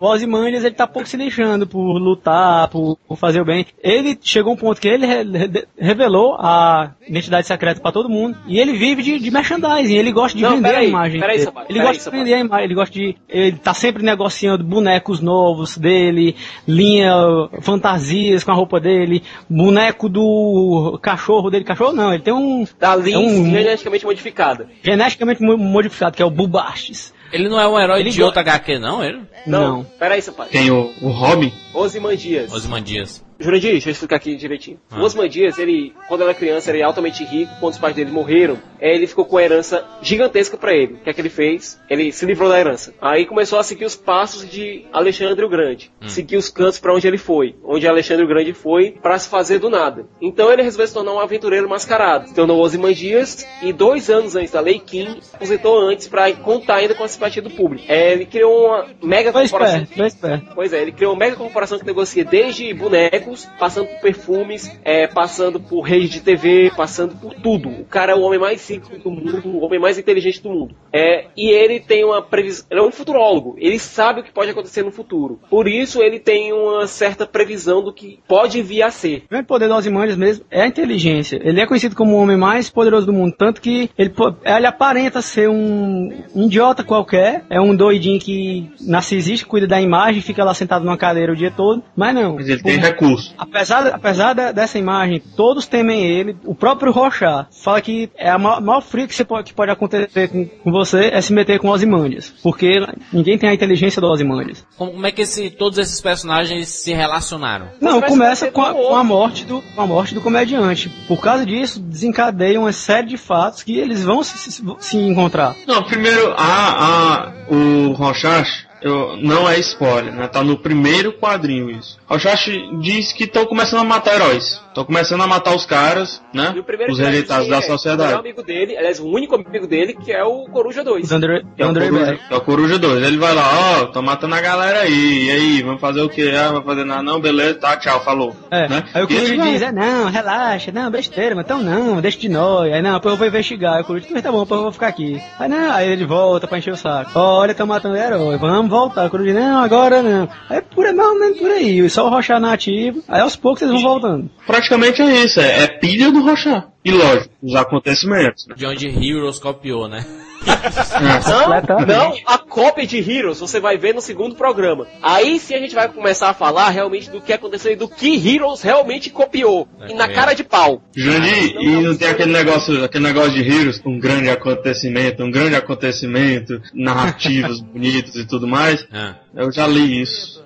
o Ozymandias, ele tá pouco se lixando por lutar, por, por fazer o bem. Ele chegou a um ponto que ele re, re, revelou a identidade secreta pra todo mundo, e ele vive de, de merchandising, ele gosta de Não, vender a aí, imagem peraí, dele. Sampaio, Ele peraí, gosta de vender a imagem, ele gosta de... Ele tá sempre negociando bonecos novos dele, linha, fantasias com a roupa dele, boneco do cachorro dele, cachorro não, ele tem um... Da linha é um, geneticamente modificada. Geneticamente modificado, que é o Bubastis. Ele não é um herói Ele de go- outro H Q, não, ele? Não. Peraí, Sampaio. Tem o, o Robin. Ozymandias. Ozymandias. Jurandir, deixa eu explicar aqui direitinho. Ah. O Ozymandias, ele, quando era criança, ele é altamente rico. Quando os pais dele morreram, é, ele ficou com a herança gigantesca pra ele. O que é que ele fez? Ele se livrou da herança. Aí começou a seguir os passos de Alexandre o Grande. Hum. Seguir os cantos pra onde ele foi. Onde Alexandre o Grande foi pra se fazer do nada. Então ele resolveu se tornar um aventureiro mascarado. Se tornou Ozymandias e dois anos antes da Lei Kim, aposentou antes pra contar ainda com a simpatia do público. É, ele criou uma mega Foi corporação. esperto, foi esperto. Pois é, ele criou uma mega corporação que negocia desde bonecos, passando por perfumes, é, passando por redes de T V, passando por tudo. O cara é o homem mais rico do mundo, o homem mais inteligente do mundo. É, e ele tem uma previsão, ele é um futurólogo, ele sabe o que pode acontecer no futuro. Por isso ele tem uma certa previsão do que pode vir a ser. O grande poder do Ozymandias mesmo é a inteligência. Ele é conhecido como o homem mais poderoso do mundo, tanto que ele, ele aparenta ser um, um idiota qualquer, é um doidinho que narcisista, cuida da imagem, fica lá sentado numa cadeira o dia todo, mas não. Mas ele Por- tem recurso. Apesar, apesar da- dessa imagem, todos temem ele. O próprio Rorschach fala que é a maior, maior frio que, você pode, que pode acontecer com, com você é se meter com Ozymandias, porque ninguém tem a inteligência do Ozymandias. Como, como é que esse, todos esses personagens se relacionaram? Não, Mas começa vai ser com a, do outro. com a morte do, com a morte do comediante. Por causa disso, desencadeia uma série de fatos que eles vão se, se, se encontrar. Não, primeiro, a, a, o Rorschach, eu, não é spoiler, né? Tá no primeiro quadrinho isso. Rorschach diz que estão começando a matar heróis. Estão começando a matar os caras, né? E o primeiro Os que rejeitados é, da O sociedade. melhor amigo dele, aliás, o único amigo dele, que é o Coruja dois. O André, Que é o André Coruja, Black. que é o Coruja dois. Ele vai lá, ó, tô matando a galera aí. E aí, vamos fazer o quê? Ah, não vai fazer nada. Não, beleza, tá, tchau, falou. É. Né? Aí o E ele Coruja vai- diz, é não, relaxa, não, besteira, mas então não, deixa de nóia. Aí não, depois eu vou investigar. Aí o Coruja, tá bom, depois eu vou ficar aqui. Aí não, aí ele volta pra encher o saco. Olha, tão matando herói, vamos voltar. O Coruja, não, agora não. Aí por aí, não, nem por aí, só o Rorschach nativo. Aí aos poucos eles vão voltando. Praticamente é isso, é, é pilha do Rorschach. E lógico, os acontecimentos. Né? De onde Heroes copiou, né? Não, Completamente. não, a cópia de Heroes você vai ver no segundo programa. Aí sim a gente vai começar a falar realmente do que aconteceu e do que Heroes realmente copiou. E na cara de pau. Jandir, e não tem aquele negócio, aquele negócio de Heroes, um grande acontecimento, um grande acontecimento, narrativos bonitos e tudo mais. Ah. Eu já li isso.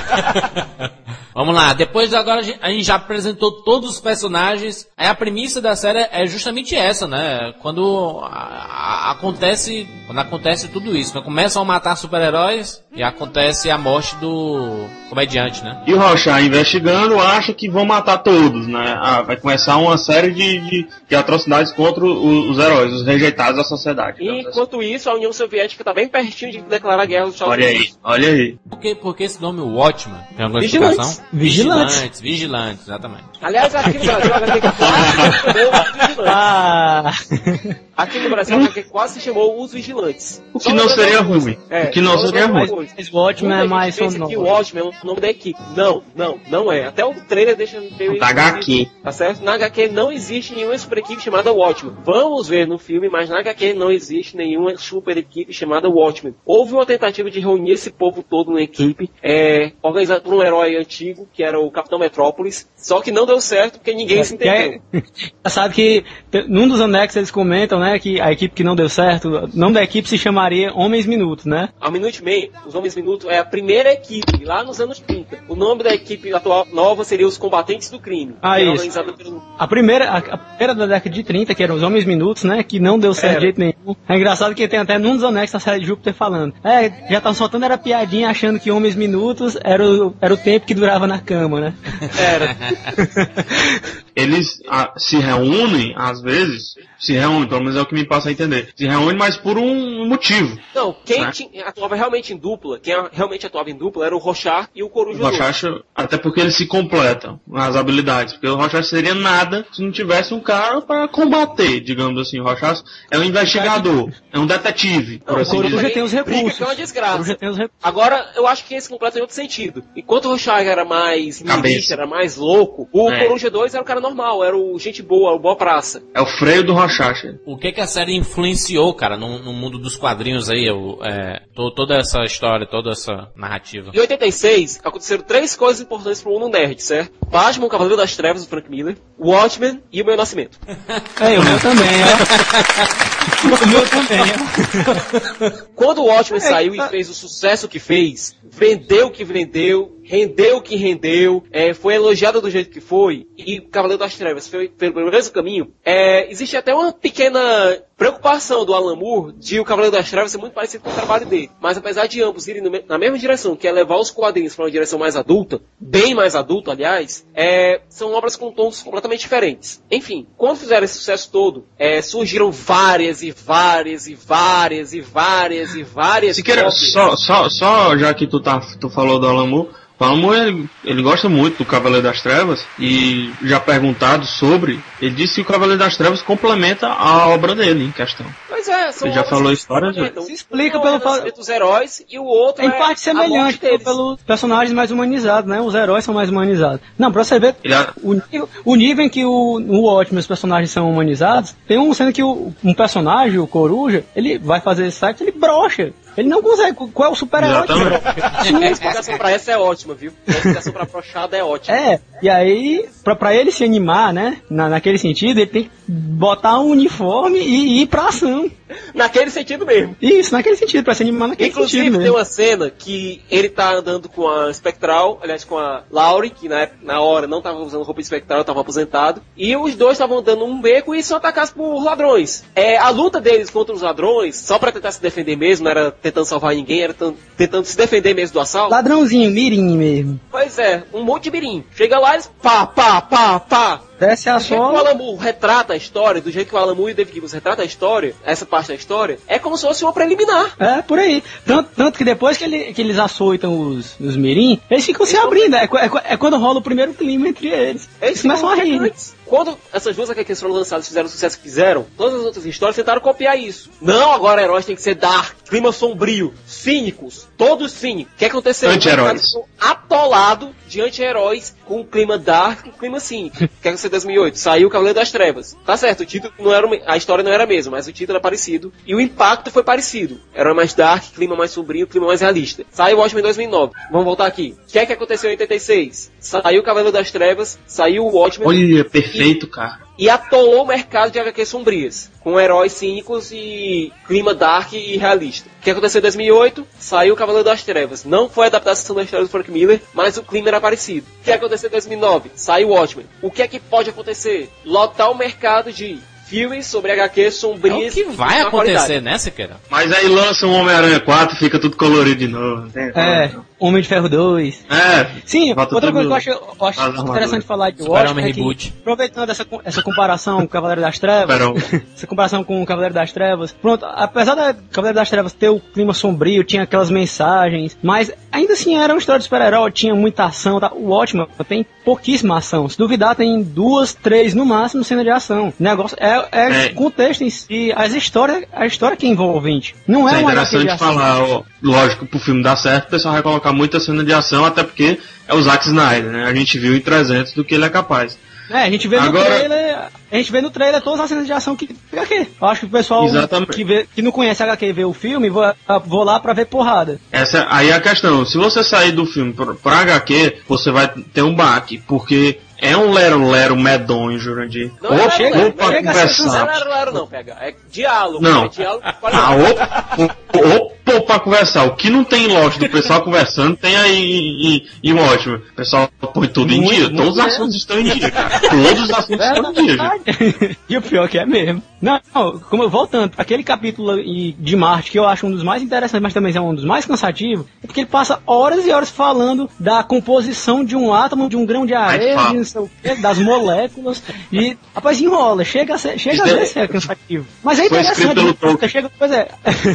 Vamos lá, depois agora a gente- a gente já apresentou todos os personagens. Aí a premissa da série é justamente essa, né? Quando a- a- acontece, quando acontece tudo isso, né? Começam a matar super-heróis e acontece a morte do comediante, né? E o Rorschach investigando acha que vão matar todos, né? Ah, vai começar uma série de, de, de atrocidades contra o- os heróis, os rejeitados da sociedade. E enquanto isso, a União Soviética tá bem pertinho de declarar guerra aos Estados Olha aí, Unidos. olha aí. Por que, por que esse nome Watchman? Tem alguma Vigilantes. explicação? Vigilantes. Vigilantes, vigilantes, exatamente. Aliás, aqui no Brasil, a H Q quase se chamou Os Vigilantes. Ah, Aqui no Brasil, a H Q quase se chamou Os Vigilantes. O que não seria ruim. É, O que não só seria lembrando uma ruim. coisa. esse Watchmen é Muita mais gente pensa que o sonoro. Watchmen é o nome da equipe. Não, não, não é. Até o trailer deixa meio Da H Q. esquisito, tá certo? Na H Q não existe nenhuma super equipe chamada Watchmen. Vamos ver no filme, mas na H Q não existe nenhuma super equipe chamada Watchmen. Houve uma tentativa de reunir esse povo todo numa equipe, é, organizada por um herói antigo, que era o Capitão Metrópolis, só que não deu certo porque ninguém se entendeu. Sabe que te- num dos anexos eles comentam, né, que a equipe que não deu certo, o nome da equipe se chamaria Homens Minutos, né? A Minute Man, os Homens Minutos, é a primeira equipe, lá nos anos trinta. O nome da equipe atual nova seria os Combatentes do Crime. Ah, que era isso. organizada pelo... A primeira, a, a primeira da década de trinta, que eram os Homens Minutos, né, que não deu certo Era. de jeito nenhum. É engraçado que tem até num dos anexos da série de Júpiter falando. É, já tá soltando era piadinha achando que Homens Minutos era o, era o tempo que durava na cama, né? Era. eles a, se reúnem, às vezes, se reúnem, pelo menos é o que me passa a entender, se reúnem, mas por um motivo. Não, quem né? tinha, atuava realmente em dupla, quem realmente atuava em dupla era o Rorschach e o Coruja. O Rorschach, até porque eles se completam nas habilidades, porque o Rorschach seria nada se não tivesse um cara para combater, digamos assim. O Rorschach é um investigador, é um detetive, por Não, assim o Coruja dizer. tem os recursos. Que é uma desgraça. Agora, eu acho que esse completa em outro sentido. Enquanto o Rorschach era mais niilista, era mais louco, o é. Coruja dois era o cara normal, era o gente boa, o boa praça. É o freio do Rorschach. O que que a série influenciou, cara, no, no mundo dos quadrinhos aí, o, é, to, toda essa história, toda essa narrativa? Em oitenta e seis, aconteceram três coisas importantes pro mundo nerd, certo? Batman, o Cavaleiro das Trevas, do Frank Miller, Watchmen e o Meu Nascimento. É, o meu também, é. O meu também, é. Quando o Watchmen saiu e fez o sucesso que fez, vendeu o que vendeu, rendeu o que rendeu, é, foi elogiado do jeito que foi, e o Cavaleiro das Trevas foi pelo mesmo caminho, é, existe até uma pequena preocupação do Alan Moore de o Cavaleiro das Trevas ser muito parecido com o trabalho dele. Mas apesar de ambos irem no, na mesma direção, que é levar os quadrinhos para uma direção mais adulta, bem mais adulta, aliás, é, são obras com tons completamente diferentes. Enfim, quando fizeram esse sucesso todo, é, surgiram várias e várias e várias e várias e várias... Se queira, só, só, só já que tu, tá, tu falou do Alan Moore, o Alan Moore, ele, ele gosta muito do Cavaleiro das Trevas, e já perguntado sobre, ele disse que o Cavaleiro das Trevas complementa a obra dele em questão. Pois é, são ele já falou isso várias vezes. Se explica pelo fato dos heróis e o outro em é parte semelhante pelos personagens mais humanizados, né? Os heróis são mais humanizados. Não, pra você ver é... o, nível, o nível em que o, no Watchmen os personagens são humanizados, tem um sendo que o, um personagem, o Coruja, ele vai fazer sexo, ele brocha. Ele não consegue. Qual é o super-herói? A explicação pra essa é ótima, viu? A explicação pra brochada é ótima. É, e aí, pra, pra ele se animar, né? Na, naquele sentido, ele tem que botar um uniforme e ir pra ação. Naquele sentido mesmo. Isso, naquele sentido, pra se animar naquele Inclusive, sentido mesmo. Tem uma cena que ele tá andando com a Spectral, aliás, com a Laurie, que na, na hora não tava usando roupa espectral, tava aposentado, e os dois estavam dando um beco e são atacados por ladrões. É, a luta deles contra os ladrões, só pra tentar se defender mesmo, não era tentando salvar ninguém, era tentando se defender mesmo do assalto. Ladrãozinho, mirim mesmo. Pois é, um monte de mirim. Chega lá e pá, pá, pá, pá. Desce a do jeito que o Alan Moore retrata a história, do jeito que o Alan Moore e o David Gibbons retrata a história, essa parte da história, é como se fosse uma preliminar. É, por aí. Tanto, tanto que depois que, ele, que eles açoitam os, os mirim, eles ficam eles se abrindo. É, é, é quando rola o primeiro clima entre eles. Eles, eles começam a rir. Antes. Quando essas duas H Qs foram lançadas e fizeram o sucesso que fizeram, todas as outras histórias tentaram copiar isso. Não, agora heróis tem que ser dark, clima sombrio, cínicos, todos cínicos. O que aconteceu? Anti-heróis. Atolado de anti-heróis com clima dark e clima cínico. O que aconteceu em dois mil e oito? Saiu o Cavaleiro das Trevas. Tá certo, o título não era, a história não era a mesma, mas o título era parecido e o impacto foi parecido. Herói mais dark, clima mais sombrio, clima mais realista. Saiu o Watchmen em dois mil e nove. Vamos voltar aqui. O que é que aconteceu em oitenta e seis? Saiu o Cavaleiro das Trevas, saiu o Watchmen. Olha, perfeito, e... cara. E atolou o mercado de H Qs sombrias, com heróis cínicos e clima dark e realista. O que aconteceu em dois mil e oito? Saiu o Cavaleiro das Trevas. Não foi a adaptação da história do Frank Miller, mas o clima era parecido. O que aconteceu em dois mil e nove? Saiu o Watchmen. O que é que pode acontecer? Lotar o mercado de filmes sobre H Qs sombrias. É o que vai acontecer, né, Siqueira? Mas aí lança um Homem-Aranha quatro e fica tudo colorido de novo. É, Homem de Ferro dois. É. Sim, outra coisa que eu acho, eu acho interessante falar de Watchmen é que, aproveitando essa, essa comparação com o Cavaleiro das Trevas, essa comparação com o Cavaleiro das Trevas, pronto, apesar da Cavaleiro das Trevas ter o clima sombrio, tinha aquelas mensagens, mas ainda assim era uma história de super-herói, tinha muita ação, tá? O Watchmen tem pouquíssima ação, se duvidar tem duas, três no máximo cena de ação. O negócio é, é, é. contexto em si, as histórias, a história que é envolvente, não é, é uma interessante falar, ó, lógico, pro filme dar certo, o pessoal vai colocar muita cena de ação, até porque é o Zack Snyder, né? A gente viu em trezentos do que ele é capaz. É, a gente vê Agora... no trailer, a gente vê no trailer todas as cenas de ação que H Q. Eu acho que o pessoal que, vê, que não conhece H Q e vê o filme, vou, vou lá pra ver porrada. Essa aí é a questão. Se você sair do filme pra, pra H Q, você vai ter um baque, porque é um lero-lero medonho, Jurandir. Não é chega, opa, chega conversar. Não é lero-lero não, pega. É diálogo. Não. É diálogo ah, opa, opa, pra conversar. O que não tem Lost do pessoal conversando, tem aí e o ótimo. O pessoal põe tudo em dia. Todos os assuntos estão em dia, cara. Todos os assuntos estão em dia, gente. E o pior que é mesmo. Não, não, como eu voltando, aquele capítulo de Marte, que eu acho um dos mais interessantes, mas também é um dos mais cansativos, é porque ele passa horas e horas falando da composição de um átomo, de um grão de areia, de não sei o quê, das moléculas, e, rapaz, enrola, chega a ser, chega a ser, ser cansativo. Mas é interessante, você chega, pois é...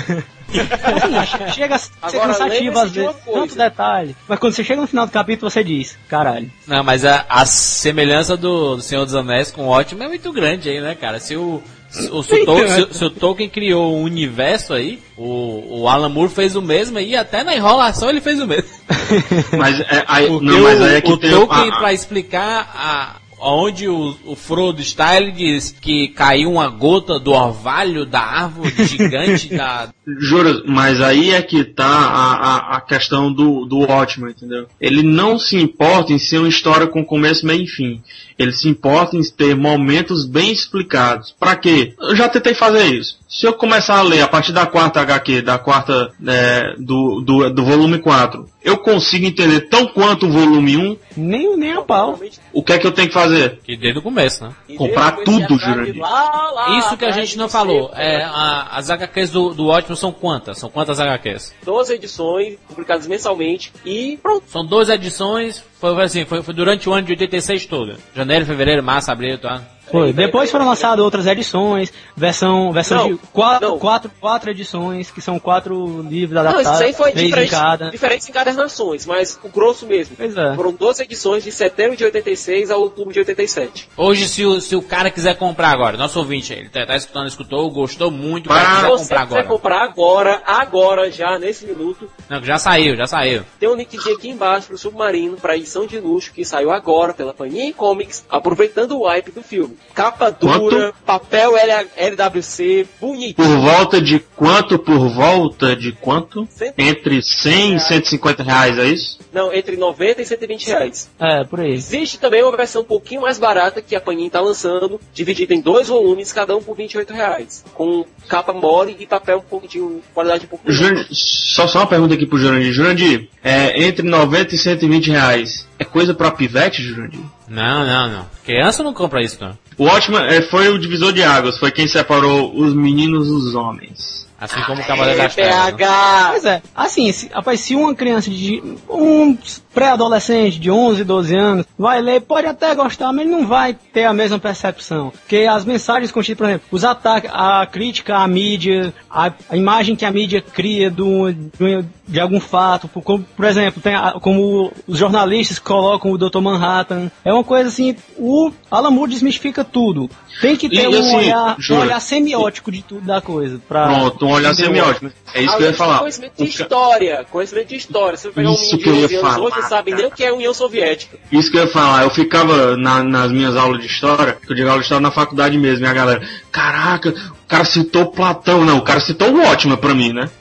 assim, chega a ser Agora, cansativo às vezes, tanto detalhe, mas quando você chega no final do capítulo, você diz, caralho. Não, mas a, a semelhança do, do Senhor dos Anéis com o Ótimo é muito grande aí, né, cara? Se o... Se o, se, o Tol- se, se o Tolkien criou um universo aí, o, o Alan Moore fez o mesmo e até na enrolação ele fez o mesmo. Mas, é, aí, Porque não, mas aí é o, que o tem Tolkien, a, a... pra explicar a, onde o, o Frodo está, ele diz que caiu uma gota do orvalho da árvore gigante da... Juro, mas aí é que tá a, a, a questão do, do ótimo, entendeu? Ele não se importa em ser uma história com começo, meio e fim. Ele se importa em ter momentos bem explicados. Pra quê? Eu já tentei fazer isso. Se eu começar a ler a partir da quarta agá quê, da quarta, é, do, do, do volume quatro, eu consigo entender tão quanto o volume um? Nem, nem a pau. O que é que eu tenho que fazer? E desde o começo, né? Comprar tudo, Jurandir. Isso que a gente não falou. É, a, as agá quês do, do Ótimo são quantas? São quantas agá quês? doze edições, publicadas mensalmente, e pronto. São doze edições, foi assim, foi, foi durante o ano de oitenta e seis todo. Janeiro, fevereiro, março, abril, tá? Foi. Depois foram lançadas outras edições, versão, versão Não, de quatro, não. quatro, quatro edições, que são quatro livros Não, adaptados, isso aí foi três em diferente, cada. diferentes encadernações, mas o grosso mesmo. Pois é. Foram doze edições de setembro de oitenta e seis a outubro de oitenta e sete. Hoje, se o, se o cara quiser comprar agora, nosso ouvinte aí, ele tá, tá escutando, escutou, gostou muito, o cara Ah, quiser Se você comprar quiser agora. comprar agora, agora, já, nesse minuto, Não, já saiu, já saiu. tem um linkzinho aqui embaixo pro Submarino, pra edição de luxo, que saiu agora pela Panini Comics, aproveitando o hype do filme. Capa dura, Quanto? papel L W C, bonitinho. Por volta de quanto? Por volta de quanto? Cento- Entre cem e cento e cinquenta reais, é isso? Não, entre noventa e cento e vinte reais. É, por aí. Existe também uma versão um pouquinho mais barata que a Panini tá lançando, dividida em dois volumes, cada um por vinte e oito reais. Com capa mole e papel um pouco de qualidade um pouco melhor. Jurandir, só, só uma pergunta aqui pro Jurandir. Jurandir, é, entre noventa e cento e vinte reais, é coisa pra pivete, Jurandir? Não, não, não. Criança não compra isso, não. O ótimo é, foi o divisor de águas, foi quem separou os meninos dos homens. Assim como o Cavaleiro das P Trevas. né? H! Pois é, assim, se, rapaz, se uma criança de um pré-adolescente de onze, doze anos vai ler, pode até gostar, mas ele não vai ter a mesma percepção. Porque as mensagens contidas, por exemplo, os ataques, a crítica à mídia, a, a imagem que a mídia cria do, do, de algum fato, por, como, por exemplo, tem a, como os jornalistas colocam o doutor Manhattan, é uma coisa assim, o Alan Moore desmistifica tudo. Tem que ter E, um, assim, olhar, um juro. olhar semiótico de tudo da coisa. Pra Pronto, um olhar entender o- semiótico. É isso que eu ia falar. Conhecimento de O ca- história, conhecimento de história. Se você pegar um Isso menino que eu de ia onze anos falar, hoje, não sabe nem o que é a União Soviética. Isso que eu ia falar, eu ficava na- nas minhas aulas de história, que eu digo aula de história na faculdade mesmo, e a galera, caraca, o cara citou Platão, não, o cara citou o Ótima pra mim, né?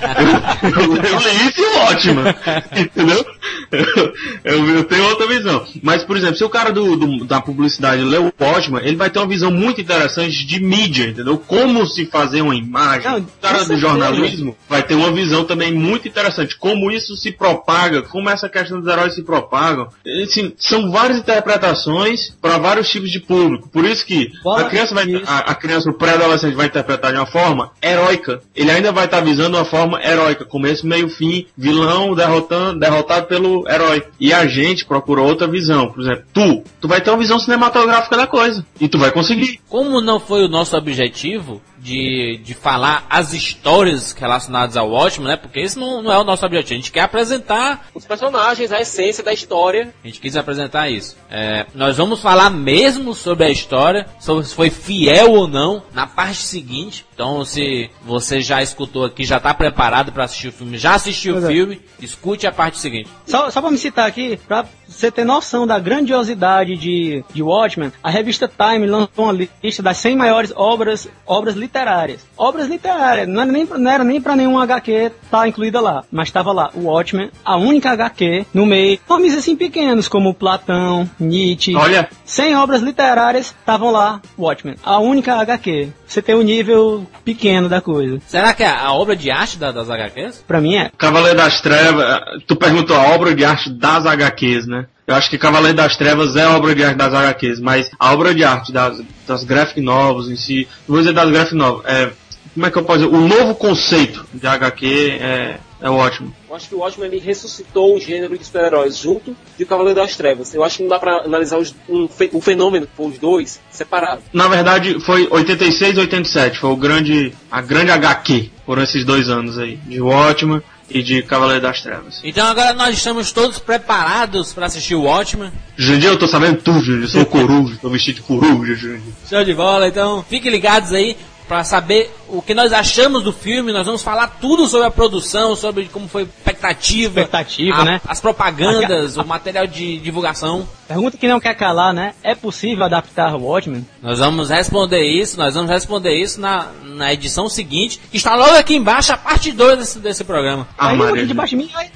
eu, eu, eu li isso e o Ótima, entendeu? Eu, eu, eu tenho outra visão. Mas, por exemplo, se o cara do, do- da publicidade lê o Ótima, ele vai ter uma visão muito interessante de mídia, entendeu? Como se fazer uma imagem. Não, o cara com do certeza. jornalismo vai ter uma visão também muito interessante. Como isso se propaga, como essa questão dos heróis se propagam. Assim, são várias interpretações para vários tipos de público. Por isso que Bola, a criança, vai, isso. a, a criança, o pré-adolescente vai interpretar de uma forma heróica. Ele ainda vai estar visando uma forma heróica. Começo, meio, fim, vilão derrotando, derrotado pelo herói. E a gente procura outra visão. Por exemplo, tu, tu vai ter uma visão cinematográfica da coisa. E tu vai conseguir. Como não foi o nosso objetivo de, de falar as histórias relacionadas ao Watchmen, né? Porque esse não, não é o nosso objetivo. A gente quer apresentar, Os personagens, a essência da história. a gente quis apresentar isso. É, nós vamos falar mesmo sobre a história, sobre se foi fiel ou não, na parte seguinte. Então, se você já escutou aqui, já está preparado para assistir o filme, já assistiu Pois o é. filme, escute a parte seguinte. Só, só pra me citar aqui, pra você ter noção da grandiosidade de, de Watchmen, a revista Time lançou uma lista das cem maiores obras, obras literárias. Obras literárias, não era nem, não era nem pra nenhum H Q tá incluída lá, mas tava lá, o Watchmen, a única H Q no meio, nomes assim pequenos como Platão, Nietzsche, Olha, cem obras literárias estavam lá, Watchmen, a única H Q. Você tem um nível pequeno da coisa. Será que é a obra de arte da- das agá quês? Pra mim é. Cavaleiro das Trevas, tu perguntou a obra de arte das agá quês, né? Eu acho que Cavaleiro das Trevas é a obra de arte das H Qs, mas a obra de arte das, das graphic novels em si, não vou dizer das graphic novels, é, como é que eu posso dizer? O novo conceito de H Q é, é ótimo. Eu acho que o Watchmen ele ressuscitou o gênero de super-heróis junto de Cavaleiro das Trevas. Eu acho que não dá pra analisar os, um, um fenômeno por os dois separado. Na verdade, foi oitenta e seis e oitenta e sete, foi o grande, a grande H Q por esses dois anos aí, de Watchmen e de Cavaleiro das Trevas. Então agora nós estamos todos preparados para assistir o Watchmen. Jurandir, eu tô sabendo tudo, Jurandir. Eu sou coruja, tô vestido de coruja, Jurandir. Show de bola, então fiquem ligados aí para saber o que nós achamos do filme. Nós vamos falar tudo sobre a produção, sobre como foi a expectativa, Expectativa, a, né? as propagandas, o material de divulgação. Pergunta que não quer calar, né? É possível adaptar o Watchmen? Nós vamos responder isso, nós vamos responder isso na, na edição seguinte, que está logo aqui embaixo, a parte dois desse, desse programa. Ah, aí, Maria. um debaixo de mim, aí.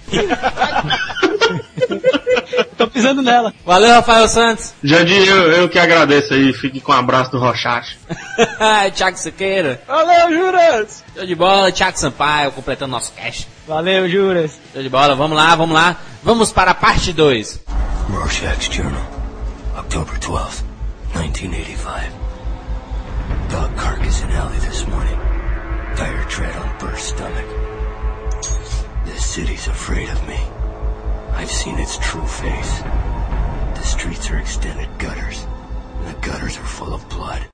Tô pisando nela. Valeu, Rafael Santos. Jurandir, eu, eu que agradeço aí, fique com um abraço do Rochacho. Thiago Siqueira. Valeu, Juras! Show de bola, Thiago Sampaio, completando nosso cast. Valeu, Juras. Show de bola, vamos lá, vamos lá. Vamos para a parte dois. Rorschach's Journal, October twelfth, nineteen eighty-five. Dog carcass in alley this morning. Tire tread on burst stomach. This city's afraid of me. I've seen its true face. The streets are extended gutters. The gutters are full of blood.